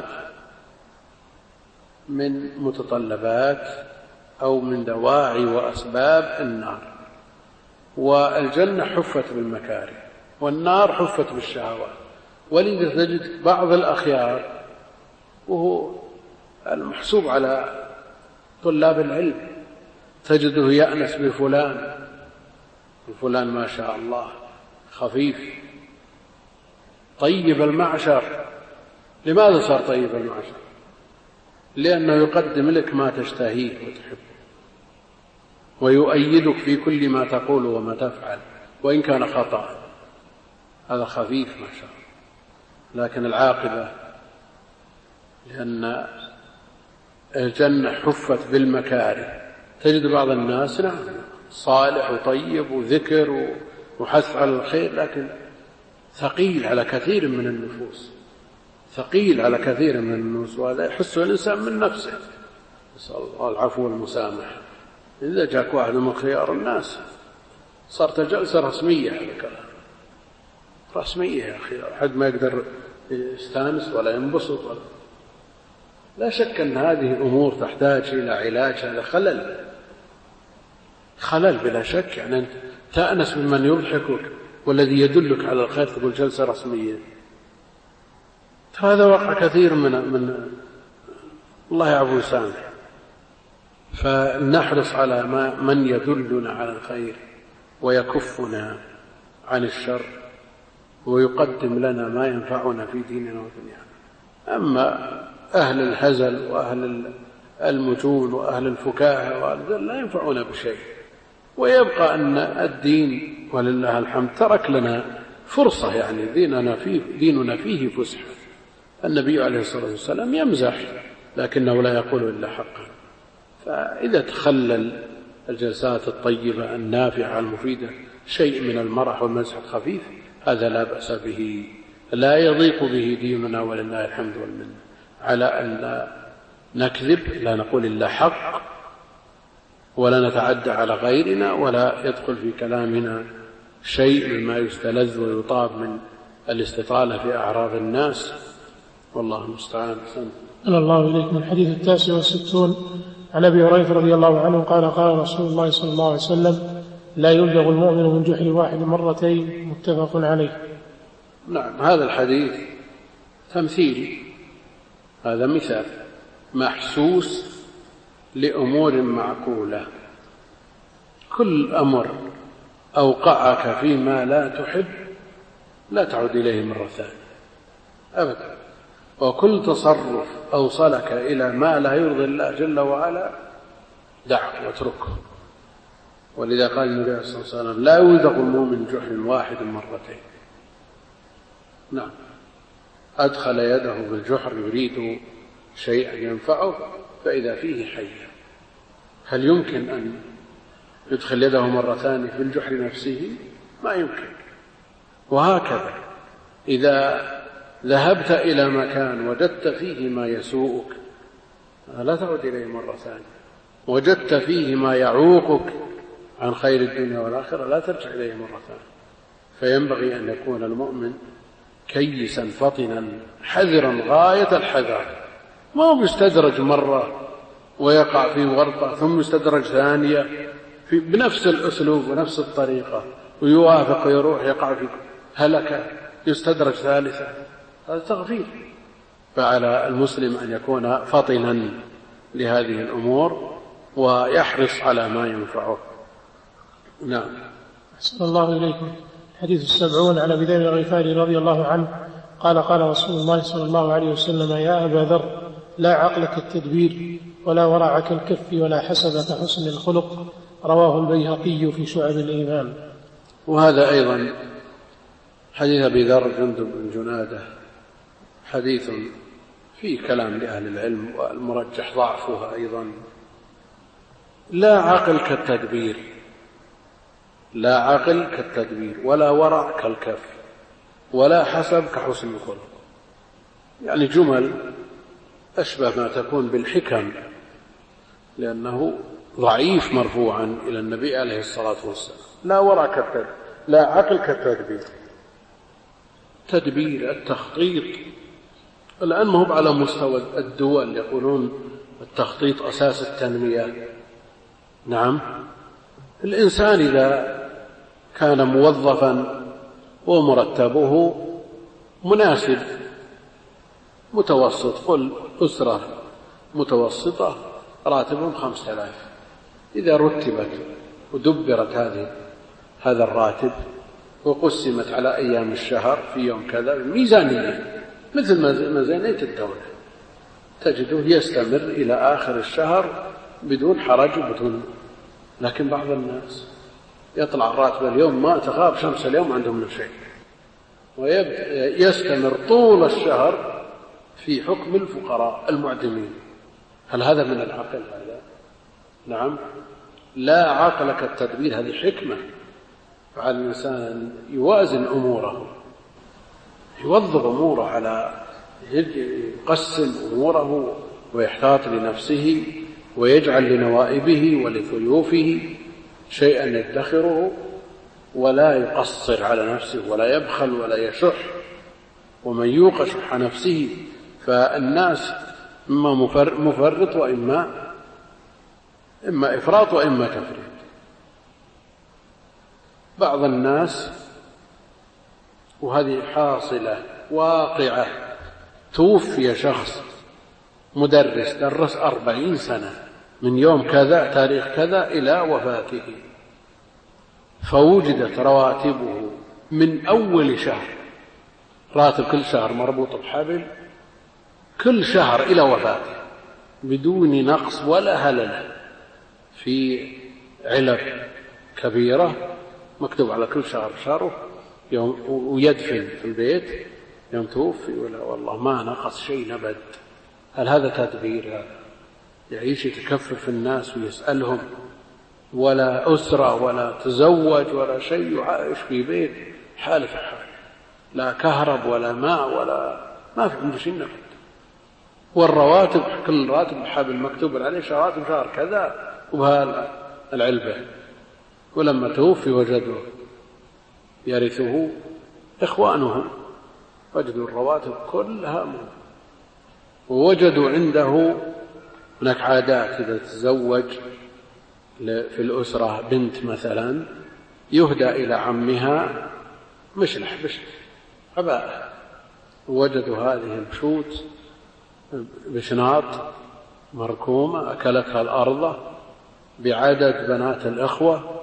من متطلبات أو من دواعي وأسباب النار. والجنة حفت بالمكاره، والنار حفت بالشهوات. ولذا تجد بعض الأخيار وهو المحسوب على طلاب العلم تجده يأنس بفلان، وفلان ما شاء الله خفيف طيب المعشر. لماذا صار طيب المعشر؟ لأنه يقدم لك ما تشتهيه وتحبه، ويؤيدك في كل ما تقول وما تفعل وإن كان خطأ. هذا خفيف ما شاء الله. لكن العاقبة، لأن الجنة حفت بالمكاره، تجد بعض الناس نعم صالح وطيب وذكر وحث على الخير، لكن ثقيل على كثير من النفوس، وهذا يحسه الإنسان من نفسه. نسأل الله العفو والمسامحة. إذا جاك واحد من خيار الناس صارت جلسة رسمية، هذا كلام رسمية يا أخي، أحد ما يقدر يستانس ولا ينبسط لا شك أن هذه أمور تحتاج إلى علاج. هذا خلل بلا شك. يعني أنت تأنس بمن يضحكك والذي يدلك على الخير تقول جلسة رسمية. هذا وقع كثير من الله يعفو ويسامح. فنحرص على من يدلنا على الخير ويكفنا عن الشر ويقدم لنا ما ينفعنا في ديننا ودنيانا. أما أهل الهزل وأهل المجون وأهل الفكاهة لا ينفعون بشيء. ويبقى أن الدين ولله الحمد ترك لنا فرصة. يعني ديننا فيه فسحة. النبي عليه الصلاة والسلام يمزح لكنه لا يقول إلا حقا. فإذا تخلل الجلسات الطيبة النافعة المفيدة شيء من المرح والمزح الخفيف هذا لا بأس به، لا يضيق به ديننا ولله الحمد والمنة. على أن لا نكذب، لا نقول إلا حق، ولا نتعدى على غيرنا، ولا يدخل في كلامنا شيء مما يستلذ ويطاب من الاستطالة في أعراض الناس. والله المستعان. أنا الله إليكم. الحديث 69 عن أبي هريرة رضي الله عنه قال قال رسول الله صلى الله عليه وسلم لا يلدغ المؤمن من جحر واحد مرتين. متفق عليه. نعم، هذا الحديث تمثيلي. هذا مثال محسوس لأمور معقولة. كل أمر أوقعك فيما لا تحب لا تعود إليه مرة ثانية أبدا. وكل تصرف أوصلك إلى ما لا يرضي الله جل وعلا دعه واتركه. ولذا قال النبي صلى الله عليه وسلم لا يلدغ المؤمن جحر واحد مرتين. نعم، أدخل يده بالجحر يريد شيئا ينفعه فإذا فيه حية. هل يمكن أن يدخل يده مرة ثانية في الجحر نفسه؟ ما يمكن. وهكذا إذا ذهبت إلى مكان وجدت فيه ما يسوءك لا تعود إليه مرة ثانية. وجدت فيه ما يعوقك عن خير الدنيا والآخرة لا ترجع إليه مرة ثانية. فينبغي أن يكون المؤمن كيسا فطنا حذرا غاية الحذر. ما هو يستدرج مرة ويقع في ورطة ثم يستدرج ثانية بنفس الأسلوب ونفس الطريقة ويوافق ويروح يقع في هلكة يستدرج ثالثة. هذا تغفير. فعلى المسلم أن يكون فطنا لهذه الأمور ويحرص على ما ينفعه. نعم. أحسن الله إليكم. حديث 70 عن أبي ذر الغفاري رضي الله عنه قال قال رسول الله صلى الله عليه وسلم يا أبا ذر لا عقل كالتدبير ولا ورع كالكف ولا حسب كحسن الخلق. رواه البيهقي في شعب الإيمان. وهذا أيضا حديث أبي ذر جندب بن جنادة حديث فيه كلام لأهل العلم والمرجح ضعفها أيضا. لا عقل كالتدبير، لا عقل كالتدبير ولا ورع كالكف ولا حسب كحسن الخلق. يعني جمل أشبه ما تكون بالحكم لأنه ضعيف مرفوعا إلى النبي عليه الصلاة والسلام. لا ورع كالتدبير، لا عقل كالتدبير. تدبير التخطيط الآن ما هو على مستوى الدول، يقولون التخطيط أساس التنمية. نعم، الإنسان إذا كان موظفا ومرتبه مناسب متوسط، قل أسرة متوسطة راتبهم 5000، إذا رتبت ودبرت هذا الراتب وقسمت على أيام الشهر في يوم كذا ميزانية مثل ميزانية الدولة تجده يستمر إلى آخر الشهر بدون حرج وبدون. لكن بعض الناس يطلع الراتب اليوم ما تغاب شمس اليوم عندهم من شيء ويستمر طول الشهر في حكم الفقراء المعدمين. هل هذا من العقل هذا؟ نعم، لا عقل كالتدبير. هذه حكمة. فعلى الإنسان أن يوازن أموره، يوظف أموره على يقسم أموره ويحتاط لنفسه ويجعل لنوائبه ولضيوفه شيئا يدخره ولا يقصر على نفسه ولا يبخل ولا يشح ومن يوق شح نفسه فالناس إما مفرط وإما إفراط وإما تفريط. بعض الناس، وهذه حاصلة واقعة، توفي شخص مدرس درس 40 سنة من يوم كذا تاريخ كذا إلى وفاته، فوجدت رواتبه من أول شهر، راتب كل شهر مربوط بحبل، كل شهر إلى وفاته بدون نقص ولا هلل، في علب كبيرة مكتوب على كل شهر شهره يوم، ويدفن في البيت يوم توفي، ولا والله ما نقص شيء نبد. هل هذا تدبير؟ هذا يعيش يتكفف الناس ويسألهم، ولا أسرة ولا تزوج ولا شيء، عايش في بيت حال في حال، لا كهرب ولا ماء ولا ما في عنده شيء نبد. والرواتب كل راتب بحبل مكتوب عليه راتب شهر كذا وبهالعلبة. ولما توفي وجدوا يرثه إخوانه، وجدوا الرواتب كلها موجودة، ووجدوا عنده هناك عادات. إذا تزوج في الأسرة بنت مثلا يهدى إلى عمها مشلح عباءة، ووجدوا هذه البشوت بشناط مركومة أكلتها الأرض بعدد بنات الأخوة.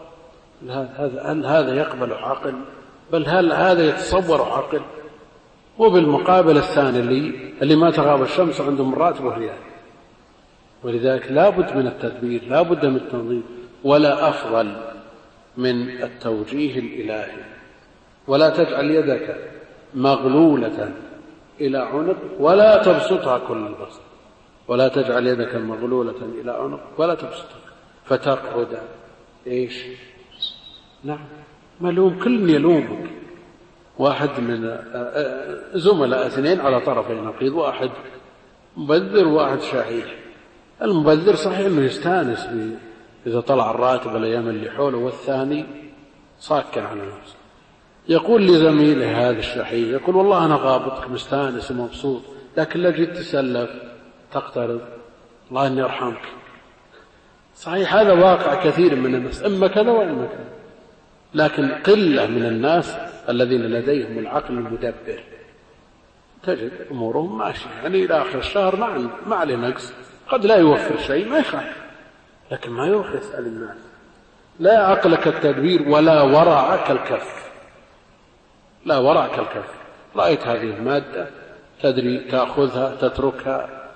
هل هذا يقبل عقل؟ بل هل هذا يتصور عقل؟ وبالمقابل الثاني اللي ما تغاب الشمس عندهم راتب وريال. ولذلك لا بد من التدبير، لا بد من التنظيم، ولا أفضل من التوجيه الإلهي. ولا تجعل يدك مغلولة إلى عنق ولا تبسطها كل البسط، ولا تجعل يدك مغلولة إلى عنق ولا تبسطها فتقعد إيش؟ نعم ملوم، كل يلومك. واحد من زملاء اثنين على طرفي نقيض، واحد مبذر وواحد شحيح. المبذر صحيح انه يستانس اذا طلع الراتب الايام اللي حوله، والثاني صاكن على نفسه. يقول لزميله هذا الشحيح، يقول والله انا غابطك مستانس ومبسوط، لكن لو جيت تسلف تقترض الله اني ارحمك. صحيح هذا واقع كثير من الناس، اما كذا واما كذا، لكن قلة من الناس الذين لديهم العقل المدبر تجد أمورهم ماشية، يعني إلى آخر الشهر ما عليه نقص، قد لا يوفر شيء ما يخاف، لكن ما يروح يسأل الناس. لا عقل كالتدبير ولا ورع كالكف. لا ورع كالكف. رأيت هذه المادة تدري تأخذها تتركها،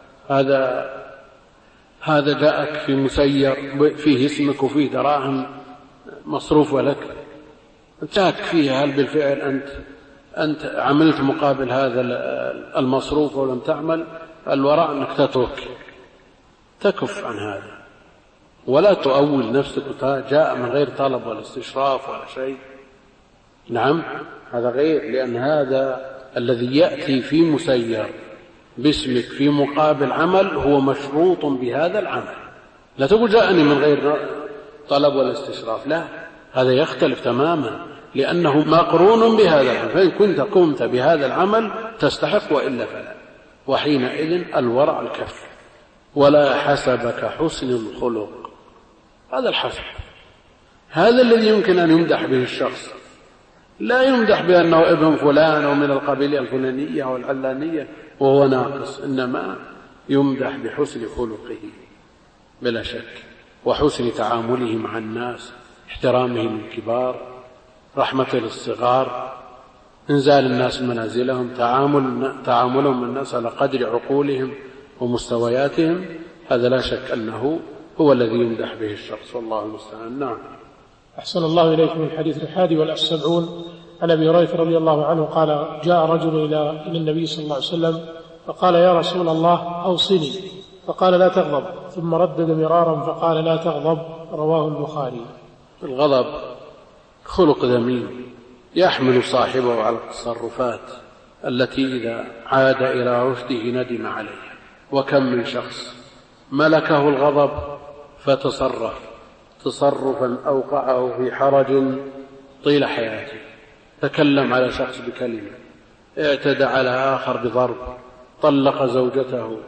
هذا جاءك في مسير فيه اسمك وفيه دراهم مصروف لك، تشاك فيها هل بالفعل أنت عملت مقابل هذا المصروف ولم تعمل. الوراء أنك تترك، تكف عن هذا، ولا تؤول نفسك جاء من غير طلب ولا استشراف ولا شيء. نعم هذا غير، لأن هذا الذي يأتي في مسير باسمك في مقابل عمل هو مشروط بهذا العمل. لا تقول جاءني من غير طلب ولا استشراف، لا، هذا يختلف تماما، لأنه مقرون بهذا العمل. فإن كنت قمت بهذا العمل تستحق، وإلا فلا. وحينئذ الورع الكف. ولا حسبك حسن الخلق، هذا الحسب، هذا الذي يمكن أن يمدح به الشخص. لا يمدح بأنه ابن فلان أو من القبيلة الفلانية أو العلانية وهو ناقص، إنما يمدح بحسن خلقه بلا شك، وحسن تعامله مع الناس، احترامه للكبار، رحمته للصغار، انزال الناس منازلهم، تعاملهم الناس على قدر عقولهم ومستوياتهم. هذا لا شك أنه هو الذي يمدح به الشخص، والله المستعان. نعم. أحسن الله إليكم. الحديث 71 عن أبي هريرة رضي الله عنه قال: جاء رجل إلى النبي صلى الله عليه وسلم فقال: يا رسول الله أوصني. فقال: لا تغضب. ثم ردد مرارا فقال: لا تغضب. رواه البخاري. الغضب خلق ذميم يحمل صاحبه على التصرفات التي إذا عاد إلى رشده ندم عليها. وكم من شخص ملكه الغضب فتصرف تصرفا أوقعه في حرج طيل حياته. تكلم على شخص بكلمة اعتدى على آخر بضرب، طلق زوجته،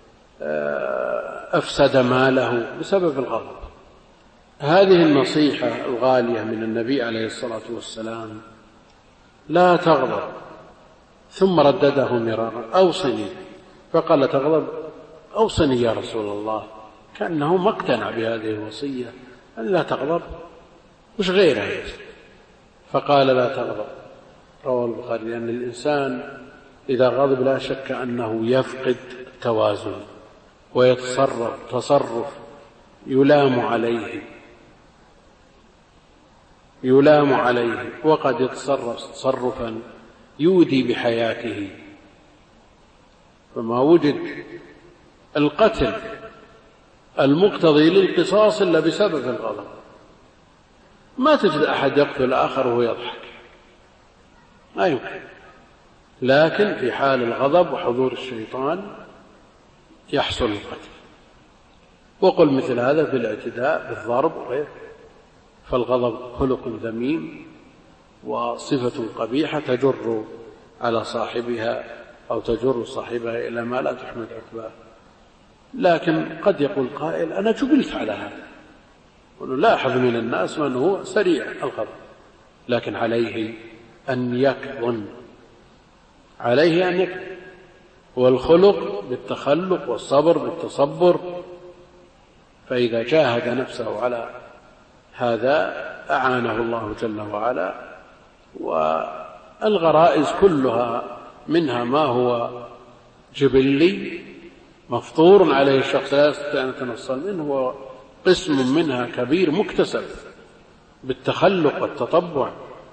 أفسد ماله بسبب الغضب. هذه النصيحة الغالية من النبي عليه الصلاة والسلام: لا تغضب. ثم ردده مرارا: أوصني. فقال: تغضب؟ أوصني يا رسول الله. كأنه ما اقتنع بهذه الوصية أن لا تغضب، وش غيرها يجب. فقال: لا تغضب. رواه البخاري. لأن الإنسان إذا غضب لا شك أنه يفقد التوازن ويتصرف تصرف يلام عليه، وقد يتصرف تصرفا يودي بحياته. فما وجد القتل المقتضي للقصاص إلا بسبب الغضب. ما تجد أحد يقتل آخر وهو يضحك، ما يمكن. لكن في حال الغضب وحضور الشيطان يحصل القتل. وقل مثل هذا في الاعتداء بالضرب وغيره. فالغضب خلق ذميم وصفة قبيحة تجر على صاحبها أو تجر صاحبها إلى ما لا تحمد عقباه. لكن قد يقول قائل: أنا جبلت على هذا. لاحظ من الناس من هو سريع الغضب، لكن عليه أن يكظم، والخلق بالتخلق والصبر بالتصبر. فإذا جاهد نفسه على هذا أعانه الله جل وعلا. والغرائز كلها منها ما هو جبلي مفطور عليه الشخص لا يستطيع أن يتنصل منه، وقسم منها كبير مكتسب بالتخلق والتطبع.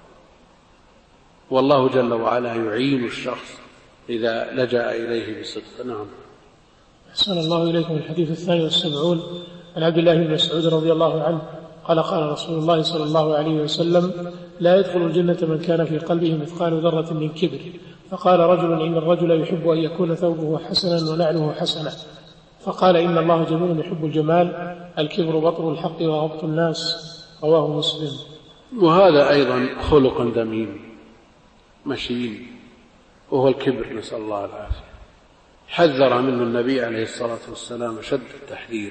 والله جل وعلا يعين الشخص إذا لجأ إليه بصدق. نعم. أحسن الله إليكم. الحديث 72 عن عبد الله بن مسعود رضي الله عنه قال: قال رسول الله صلى الله عليه وسلم: لا يدخل الجنة من كان في قلبه مثقال ذرة من كبر. فقال رجل: إن الرجل يحب أن يكون ثوبه حسنا ونعله حسنا. فقال: إن الله جميل يحب الجمال. الكبر بطر الحق وغبط الناس. رواه مسلم. وهذا أيضا خلق ذميم مشين، وهو الكبر، نسأل الله العافية. حذر منه النبي عليه الصلاة والسلام شد التحذير: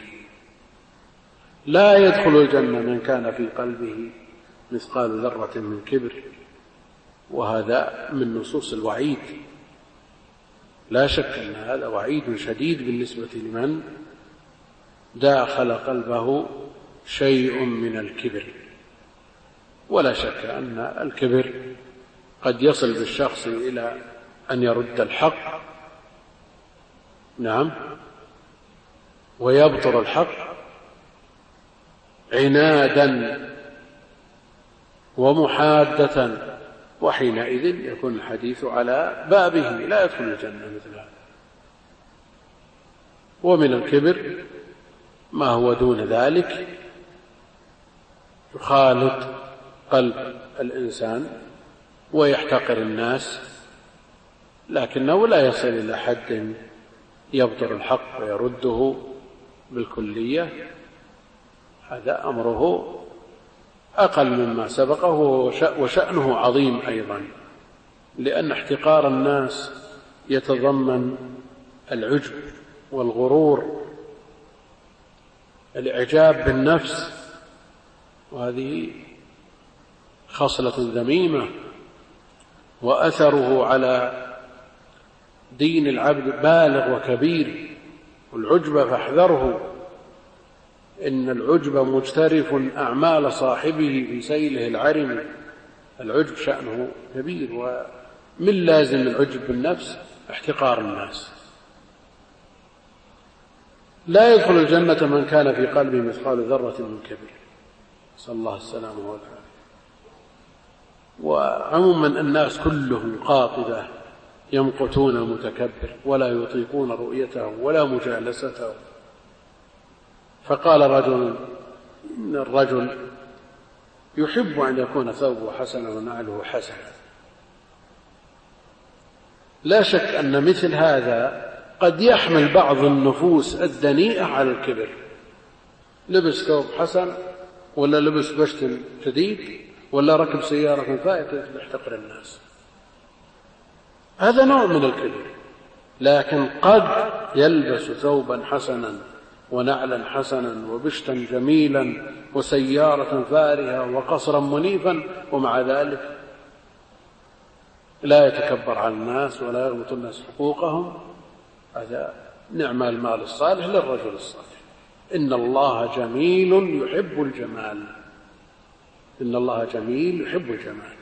لا يدخل الجنة من كان في قلبه مثقال ذرة من كبر. وهذا من نصوص الوعيد، لا شك أن هذا وعيد شديد بالنسبة لمن داخل قلبه شيء من الكبر. ولا شك أن الكبر قد يصل بالشخص إلى أن يرد الحق، نعم، ويبطر الحق عنادا ومحادة، وحينئذ يكون الحديث على بابه، لا يدخل الجنة مثل هذا. ومن الكبر ما هو دون ذلك يخالط قلب الإنسان ويحتقر الناس، لكنه لا يصل إلى حد يبطر الحق ويرده بالكلية. هذا أمره أقل مما سبقه، وشأنه عظيم أيضا، لأن احتقار الناس يتضمن العجب والغرور، الإعجاب بالنفس، وهذه خصلة ذميمة، وأثره على دين العبد بالغ وكبير. والعجب فاحذره، إن العجب مجترف أعمال صاحبه في سيله العرم. العجب شأنه كبير، ومن لازم العجب بالنفس احتقار الناس. لا يدخل الجنة من كان في قلبه مثقال ذرة من كبر، صلى الله السلامة والعافية. وعموما الناس كلهم قاطبة يمقتون المتكبر ولا يطيقون رؤيته ولا مجالسته. فقال رجل: إن الرجل يحب أن يكون ثوبه حسنا ونعله حسنا. لا شك أن مثل هذا قد يحمل بعض النفوس الدنيئة على الكبر، لبس ثوب حسن ولا لبس بشت جديد ولا ركب سيارة فائتة يحتقر الناس. هذا نوع من الكبر. لكن قد يلبس ثوبا حسنا ونعلا حسنا وبشتا جميلا وسيارة فارهة وقصرا منيفا، ومع ذلك لا يتكبر على الناس ولا يغبط الناس حقوقهم. هذا نعم المال الصالح للرجل الصالح. إن الله جميل يحب الجمال. إن الله جميل يحب الجمال.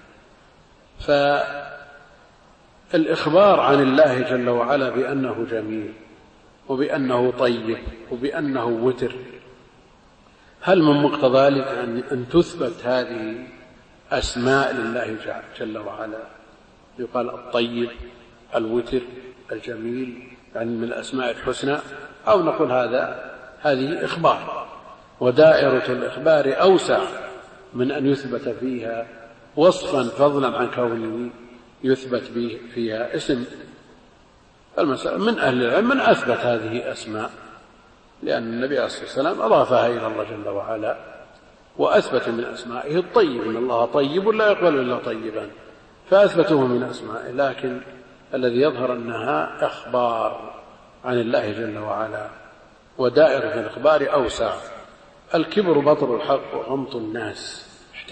فالإخبار عن الله جل وعلا بأنه جميل وبأنه طيب وبأنه وتر، هل من مقتضى ذلك أن تثبت هذه أسماء لله جل وعلا؟ يقال الطيب، الوتر، الجميل، يعني من الأسماء الحسنى، أو نقول هذه إخبار، ودائرة الإخبار أوسع من أن يثبت فيها وصفا فضلا عن كونه يثبت فيها اسم. المسألة من أهل العلم من أثبت هذه أسماء، لأن النبي عليه الصلاة والسلام أضافها إلى الله جل وعلا وأثبت من أسمائه الطيب، إن الله طيب لا يقبل إلا طيبا، فأثبته من أسمائه. لكن الذي يظهر أنها أخبار عن الله جل وعلا، ودائرة الإخبار أوسع. الكبر بطر الحق وغمط الناس،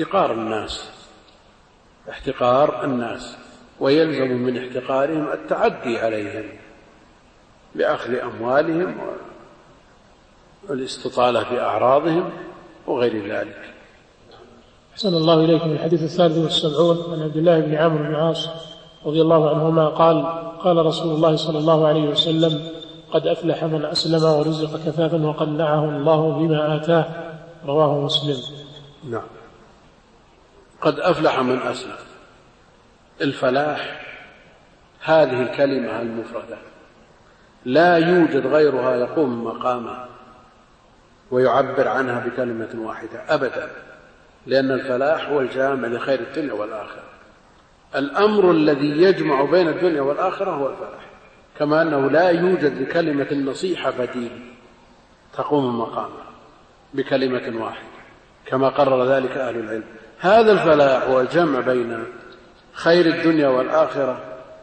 احتقار الناس، ويلزم من احتقارهم التعدي عليهم بأخذ أموالهم والاستطالة في أعراضهم وغير ذلك. أحسن الله إليكم. الحديث 73 عن عبد الله بن عمرو بن العاص رضي الله عنهما قال: قال رسول الله صلى الله عليه وسلم: قد أفلح من أسلم ورزق كفافا وقنعه الله بما آتاه. رواه مسلم. نعم، قد أفلح من أسلم. الفلاح هذه الكلمة المفردة لا يوجد غيرها يقوم مقامها ويعبر عنها بكلمة واحدة أبدا، لأن الفلاح هو الجامع لخير الدنيا والآخرة. الأمر الذي يجمع بين الدنيا والآخرة هو الفلاح، كما أنه لا يوجد لكلمة النصيحة بديل تقوم مقامها بكلمة واحدة، كما قرر ذلك أهل العلم. هذا الفلاح هو الجمع بين خير الدنيا والآخرة.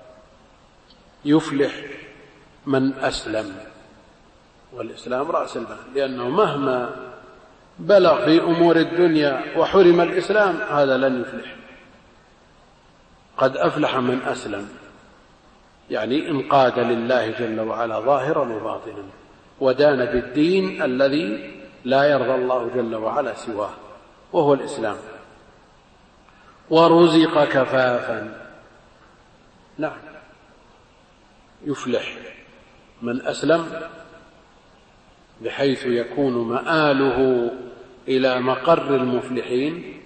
يفلح من أسلم، والإسلام رأس المال، لأنه مهما بلغ في أمور الدنيا وحرم الإسلام هذا لن يفلح. قد أفلح من أسلم، يعني انقاد لله جل وعلا ظاهرا وباطنا، ودان بالدين الذي لا يرضى الله جل وعلا سواه، وهو الإسلام. ورزق كفافا، نعم، يفلح من أسلم بحيث يكون مآله إلى مقر المفلحين.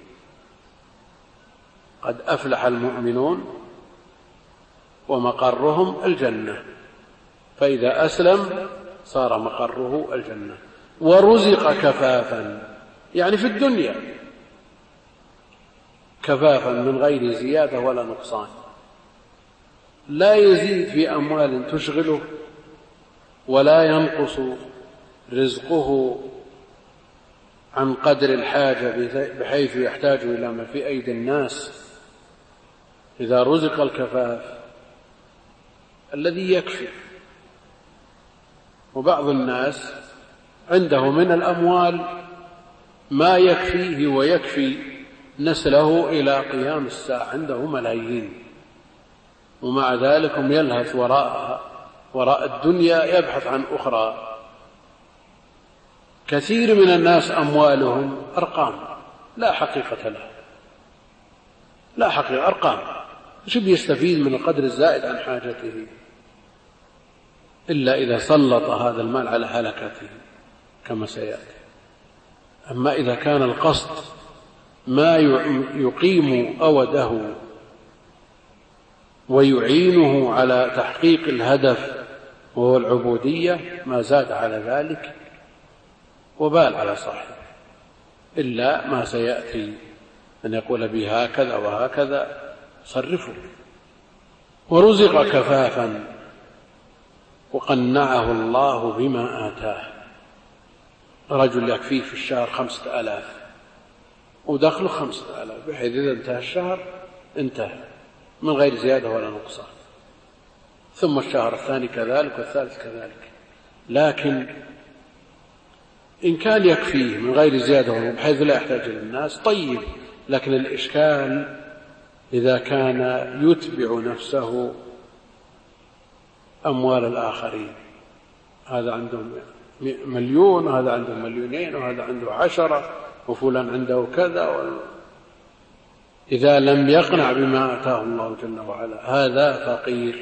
قد أفلح المؤمنون ومقرهم الجنة، فإذا أسلم صار مقره الجنة. ورزق كفافا، يعني في الدنيا كفافا من غير زيادة ولا نقصان، لا يزيد في أموال تشغله ولا ينقص رزقه عن قدر الحاجة بحيث يحتاج إلى ما في أيدي الناس. إذا رزق الكفاف الذي يكفي، وبعض الناس عنده من الأموال ما يكفيه ويكفي نسله إلى قيام الساعة، عنده ملايين، ومع ذلك هم يلهث وراء الدنيا يبحث عن أخرى. كثير من الناس أموالهم أرقام لا حقيقة لها، لا حقيقة، أرقام، إيش بيستفيد من القدر الزائد عن حاجته إلا إذا سلط هذا المال على هلكته كما سيأتي. أما إذا كان القصد ما يقيم أوده ويعينه على تحقيق الهدف وهو العبودية، ما زاد على ذلك وبال على صاحبه، إلا ما سيأتي أن يقول به هكذا وهكذا صرفه. ورزق كفافا وقنعه الله بما آتاه. رجل يكفيه في الشهر 5000 ودخله 5000، بحيث إذا انتهى الشهر انتهى من غير زيادة ولا نقصان. ثم الشهر الثاني كذلك والثالث كذلك. لكن إن كان يكفيه من غير زيادة بحيث لا يحتاج إلى الناس طيب، لكن الإشكال إذا كان يتبع نفسه أموال الآخرين، هذا عندهم 1,000,000 وهذا عنده 2,000,000 وهذا عنده 10 وفلان عنده كذا، إذا لم يقنع بما آتاه الله جل وعلا هذا فقير،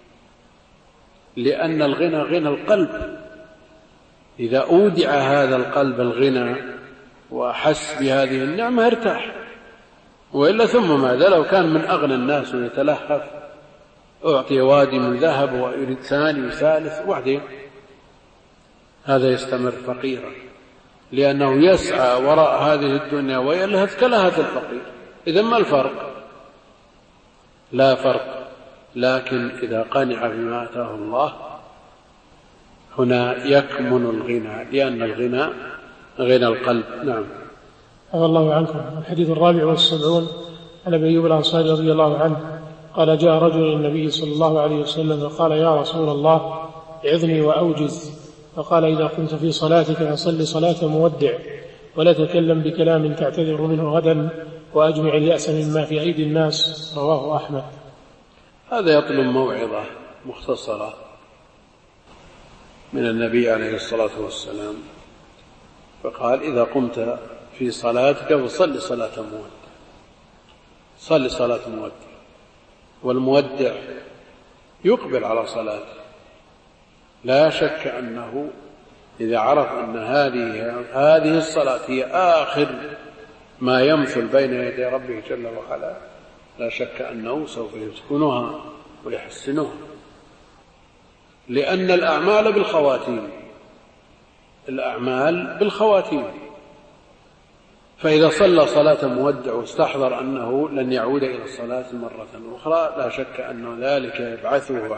لأن الغنى غنى القلب. إذا أودع هذا القلب الغنى وأحس بهذه النعمة ارتاح، وإلا ثم ماذا؟ لو كان من أغنى الناس ويتلهف أعطي وادي من ذهب ويريد ثاني وثالث وبعدين هذا يستمر فقيرا، لأنه يسعى وراء هذه الدنيا ويلهث كلهث الفقير. إذن ما الفرق؟ لا فرق. لكن إذا قنع بما آتاه الله هنا يكمن الغنى، لأن الغنى غنى القلب. نعم. عفى الله عنكم. الحديث 74 عن أبي أيوب الأنصاري رضي الله عنه قال: جاء رجل إلى النبي صلى الله عليه وسلم فقال: يا رسول الله عظني وأوجز. فقال: إذا كنت في صلاتك فصل صلاة مودع، ولا تكلم بكلام تعتذر منه غدا، وأجمع اليأس مما في أيدي الناس. رواه أحمد. هذا يطلب موعظة مختصرة من النبي عليه الصلاة والسلام، فقال: إذا قمت في صلاتك فصل صلاة مودع. صل صلاة مودع، والمودع يقبل على صلاته. لا شك أنه إذا عرف أن هذه الصلاة هي آخر ما يمثل بين يدي ربه جل وعلا، لا شك أنه سوف يتقنها ويحسنها، لأن الأعمال بالخواتيم. الأعمال بالخواتيم. فإذا صلى صلاة مودع واستحضر أنه لن يعود إلى الصلاة مرة أخرى، لا شك أن ذلك يبعثه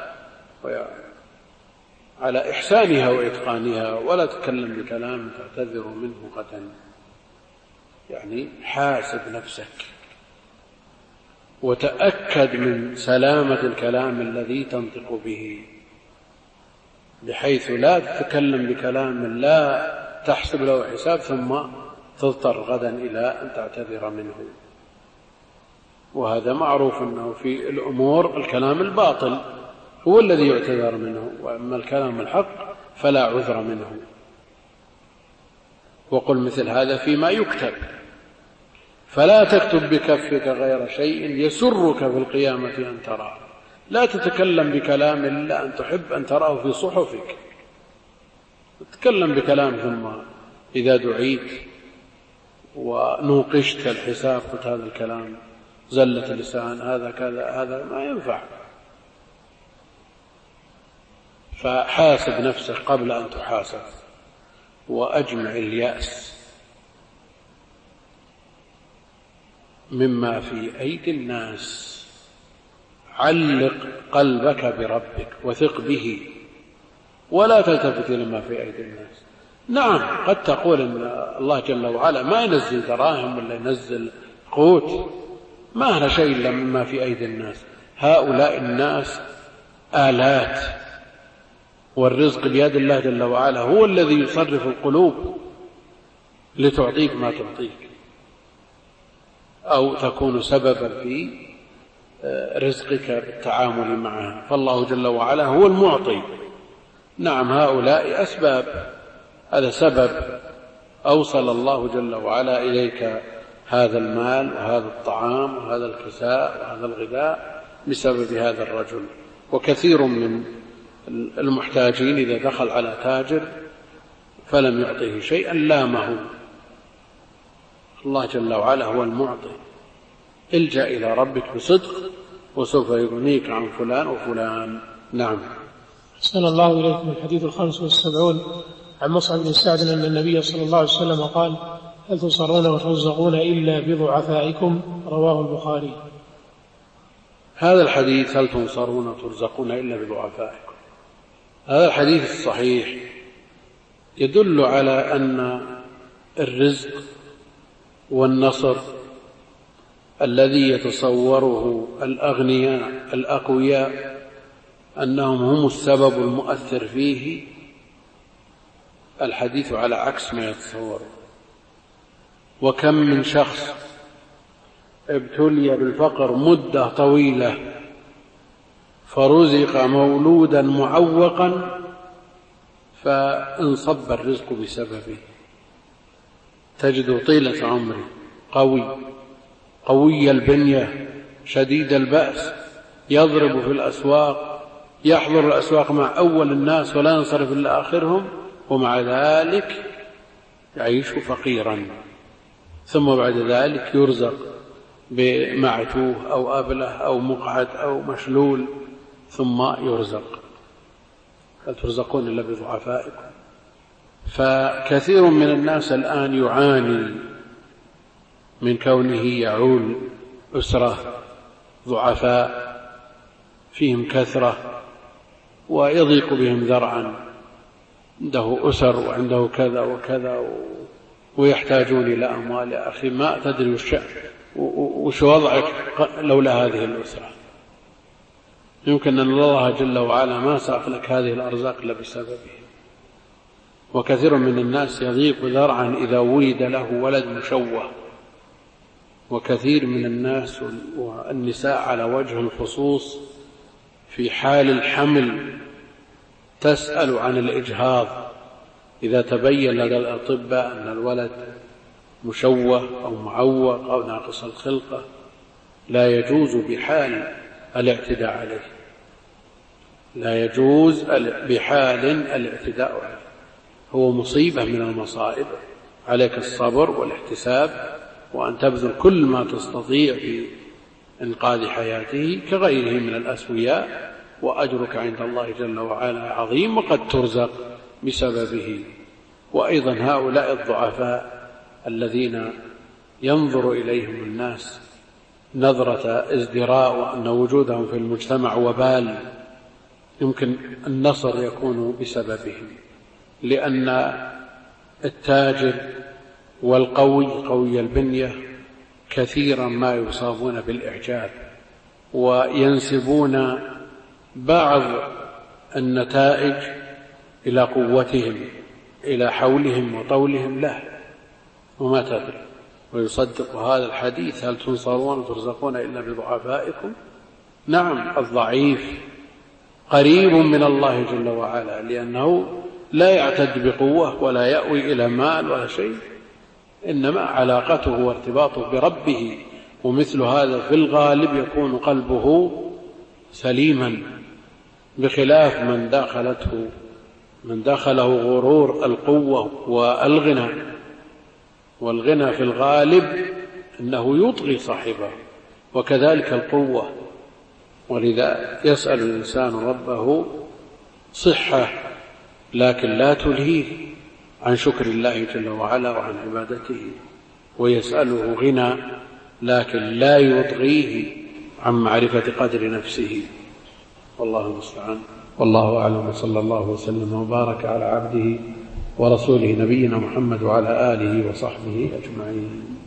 على إحسانها وإتقانها. ولا تكلم بكلام تعتذر منه غدا، يعني حاسب نفسك وتأكد من سلامة الكلام الذي تنطق به، بحيث لا تتكلم بكلام لا تحسب له حساب ثم تضطر غدا إلى أن تعتذر منه. وهذا معروف أنه في الأمور الكلام الباطل هو الذي يعتذر منه، وأما الكلام الحق فلا عذر منه. وقل مثل هذا فيما يكتب، فلا تكتب بكفك غير شيء يسرك في القيامة أن تراه. لا تتكلم بكلام إلا أن تحب أن تراه في صحفك. تتكلم بكلام ثم إذا دعيت ونوقشت الحساب قلت هذا الكلام زلة اللسان، هذا كذا، هذا ما ينفع. فحاسب نفسك قبل أن تحاسب، وأجمع اليأس مما في أيدي الناس. علق قلبك بربك وثق به، ولا تلتفت إلى ما في أيدي الناس. نعم، قد تقول إن الله جل وعلا ما ينزل دراهم ولا ينزل قوت، ما له شيء إلا مما في أيدي الناس. هؤلاء الناس آلات، والرزق بيد الله جل وعلا، هو الذي يصرف القلوب لتعطيك ما تعطيك، أو تكون سببا في رزقك بالتعامل معها. فالله جل وعلا هو المعطي. نعم، هؤلاء أسباب، هذا سبب أوصل الله جل وعلا إليك هذا المال وهذا الطعام وهذا الكساء وهذا الغذاء بسبب هذا الرجل. وكثير من المحتاجين إذا دخل على تاجر فلم يعطيه شيئا لامه. الله جل وعلا هو المعطي. الجأ إلى ربك بصدق وسوف يغنيك عن فلان وفلان. نعم. أحسن الله إليكم. الحديث 75 عن مصعب بن سعد أن النبي صلى الله عليه وسلم قال: هل تنصرون وترزقون إلا بضعفائكم؟ رواه البخاري. هذا الحديث هل تنصرون وترزقون إلا بضعفائكم، هذا الحديث الصحيح يدل على أن الرزق والنصر الذي يتصوره الأغنياء الأقوياء أنهم هم السبب المؤثر فيه، الحديث على عكس ما يتصور. وكم من شخص ابتلي بالفقر مدة طويلة فرزق مولودا معوقا فانصب الرزق بسببه، تجد طيلة عمره قوي البنية شديد البأس، يضرب في الأسواق، يحضر الأسواق مع أول الناس ولا ينصرف إلا آخرهم، ومع ذلك يعيش فقيرا، ثم بعد ذلك يرزق بمعتوه أو أبله أو مقعد أو مشلول ثم يرزق. هل ترزقون إلا بضعفائكم؟ فكثير من الناس الآن يعاني من كونه يعول أسرة ضعفاء فيهم كثرة ويضيق بهم ذرعا، عنده أسر وعنده كذا وكذا ويحتاجون إلى أموال. يا أخي ما تدري وش وضعك لولا هذه الأسرة. يمكن أن الله جل وعلا ما ساق لك هذه الأرزاق إلا بسببه. وكثير من الناس يضيق ذرعا إذا ولد له ولد مشوه، وكثير من الناس والنساء على وجه الخصوص في حال الحمل تسأل عن الإجهاض إذا تبين لدى الأطباء أن الولد مشوه أو معوق أو ناقص الخلقة، لا يجوز بحال الاعتداء عليه، لا يجوز بحال الاعتداء عليه، هو مصيبة من المصائب. عليك الصبر والاحتساب وأن تبذل كل ما تستطيع في إنقاذ حياته كغيره من الأسوياء، وأجرك عند الله جل وعلا عظيم وقد ترزق بسببه. وأيضا هؤلاء الضعفاء الذين ينظر إليهم الناس نظرة ازدراء وأن وجودهم في المجتمع وبال، يمكن النصر يكون بسببهم، لأن التاجر والقوي البنية كثيرا ما يصابون بالإعجاب وينسبون بعض النتائج إلى قوتهم، إلى حولهم وطولهم له، وما تدري. ويصدق هذا الحديث: هل تنصرون وترزقون إلا بضعفائكم؟ نعم، الضعيف قريب من الله جل وعلا، لأنه لا يعتد بقوة ولا يأوي إلى مال ولا شيء، إنما علاقته وارتباطه بربه. ومثل هذا في الغالب يكون قلبه سليما، بخلاف من دخله غرور القوة والغنى. والغنى في الغالب أنه يطغي صاحبه، وكذلك القوة. ولذا يسأل الإنسان ربه صحة لكن لا تلهيه عن شكر الله جل وعلا وعن عبادته، ويسأله غنى لكن لا يطغيه عن معرفة قدر نفسه. والله المستعان. والله أعلم، صلى الله وسلم وبارك على عبده ورسوله نبينا محمد وعلى آله وصحبه أجمعين.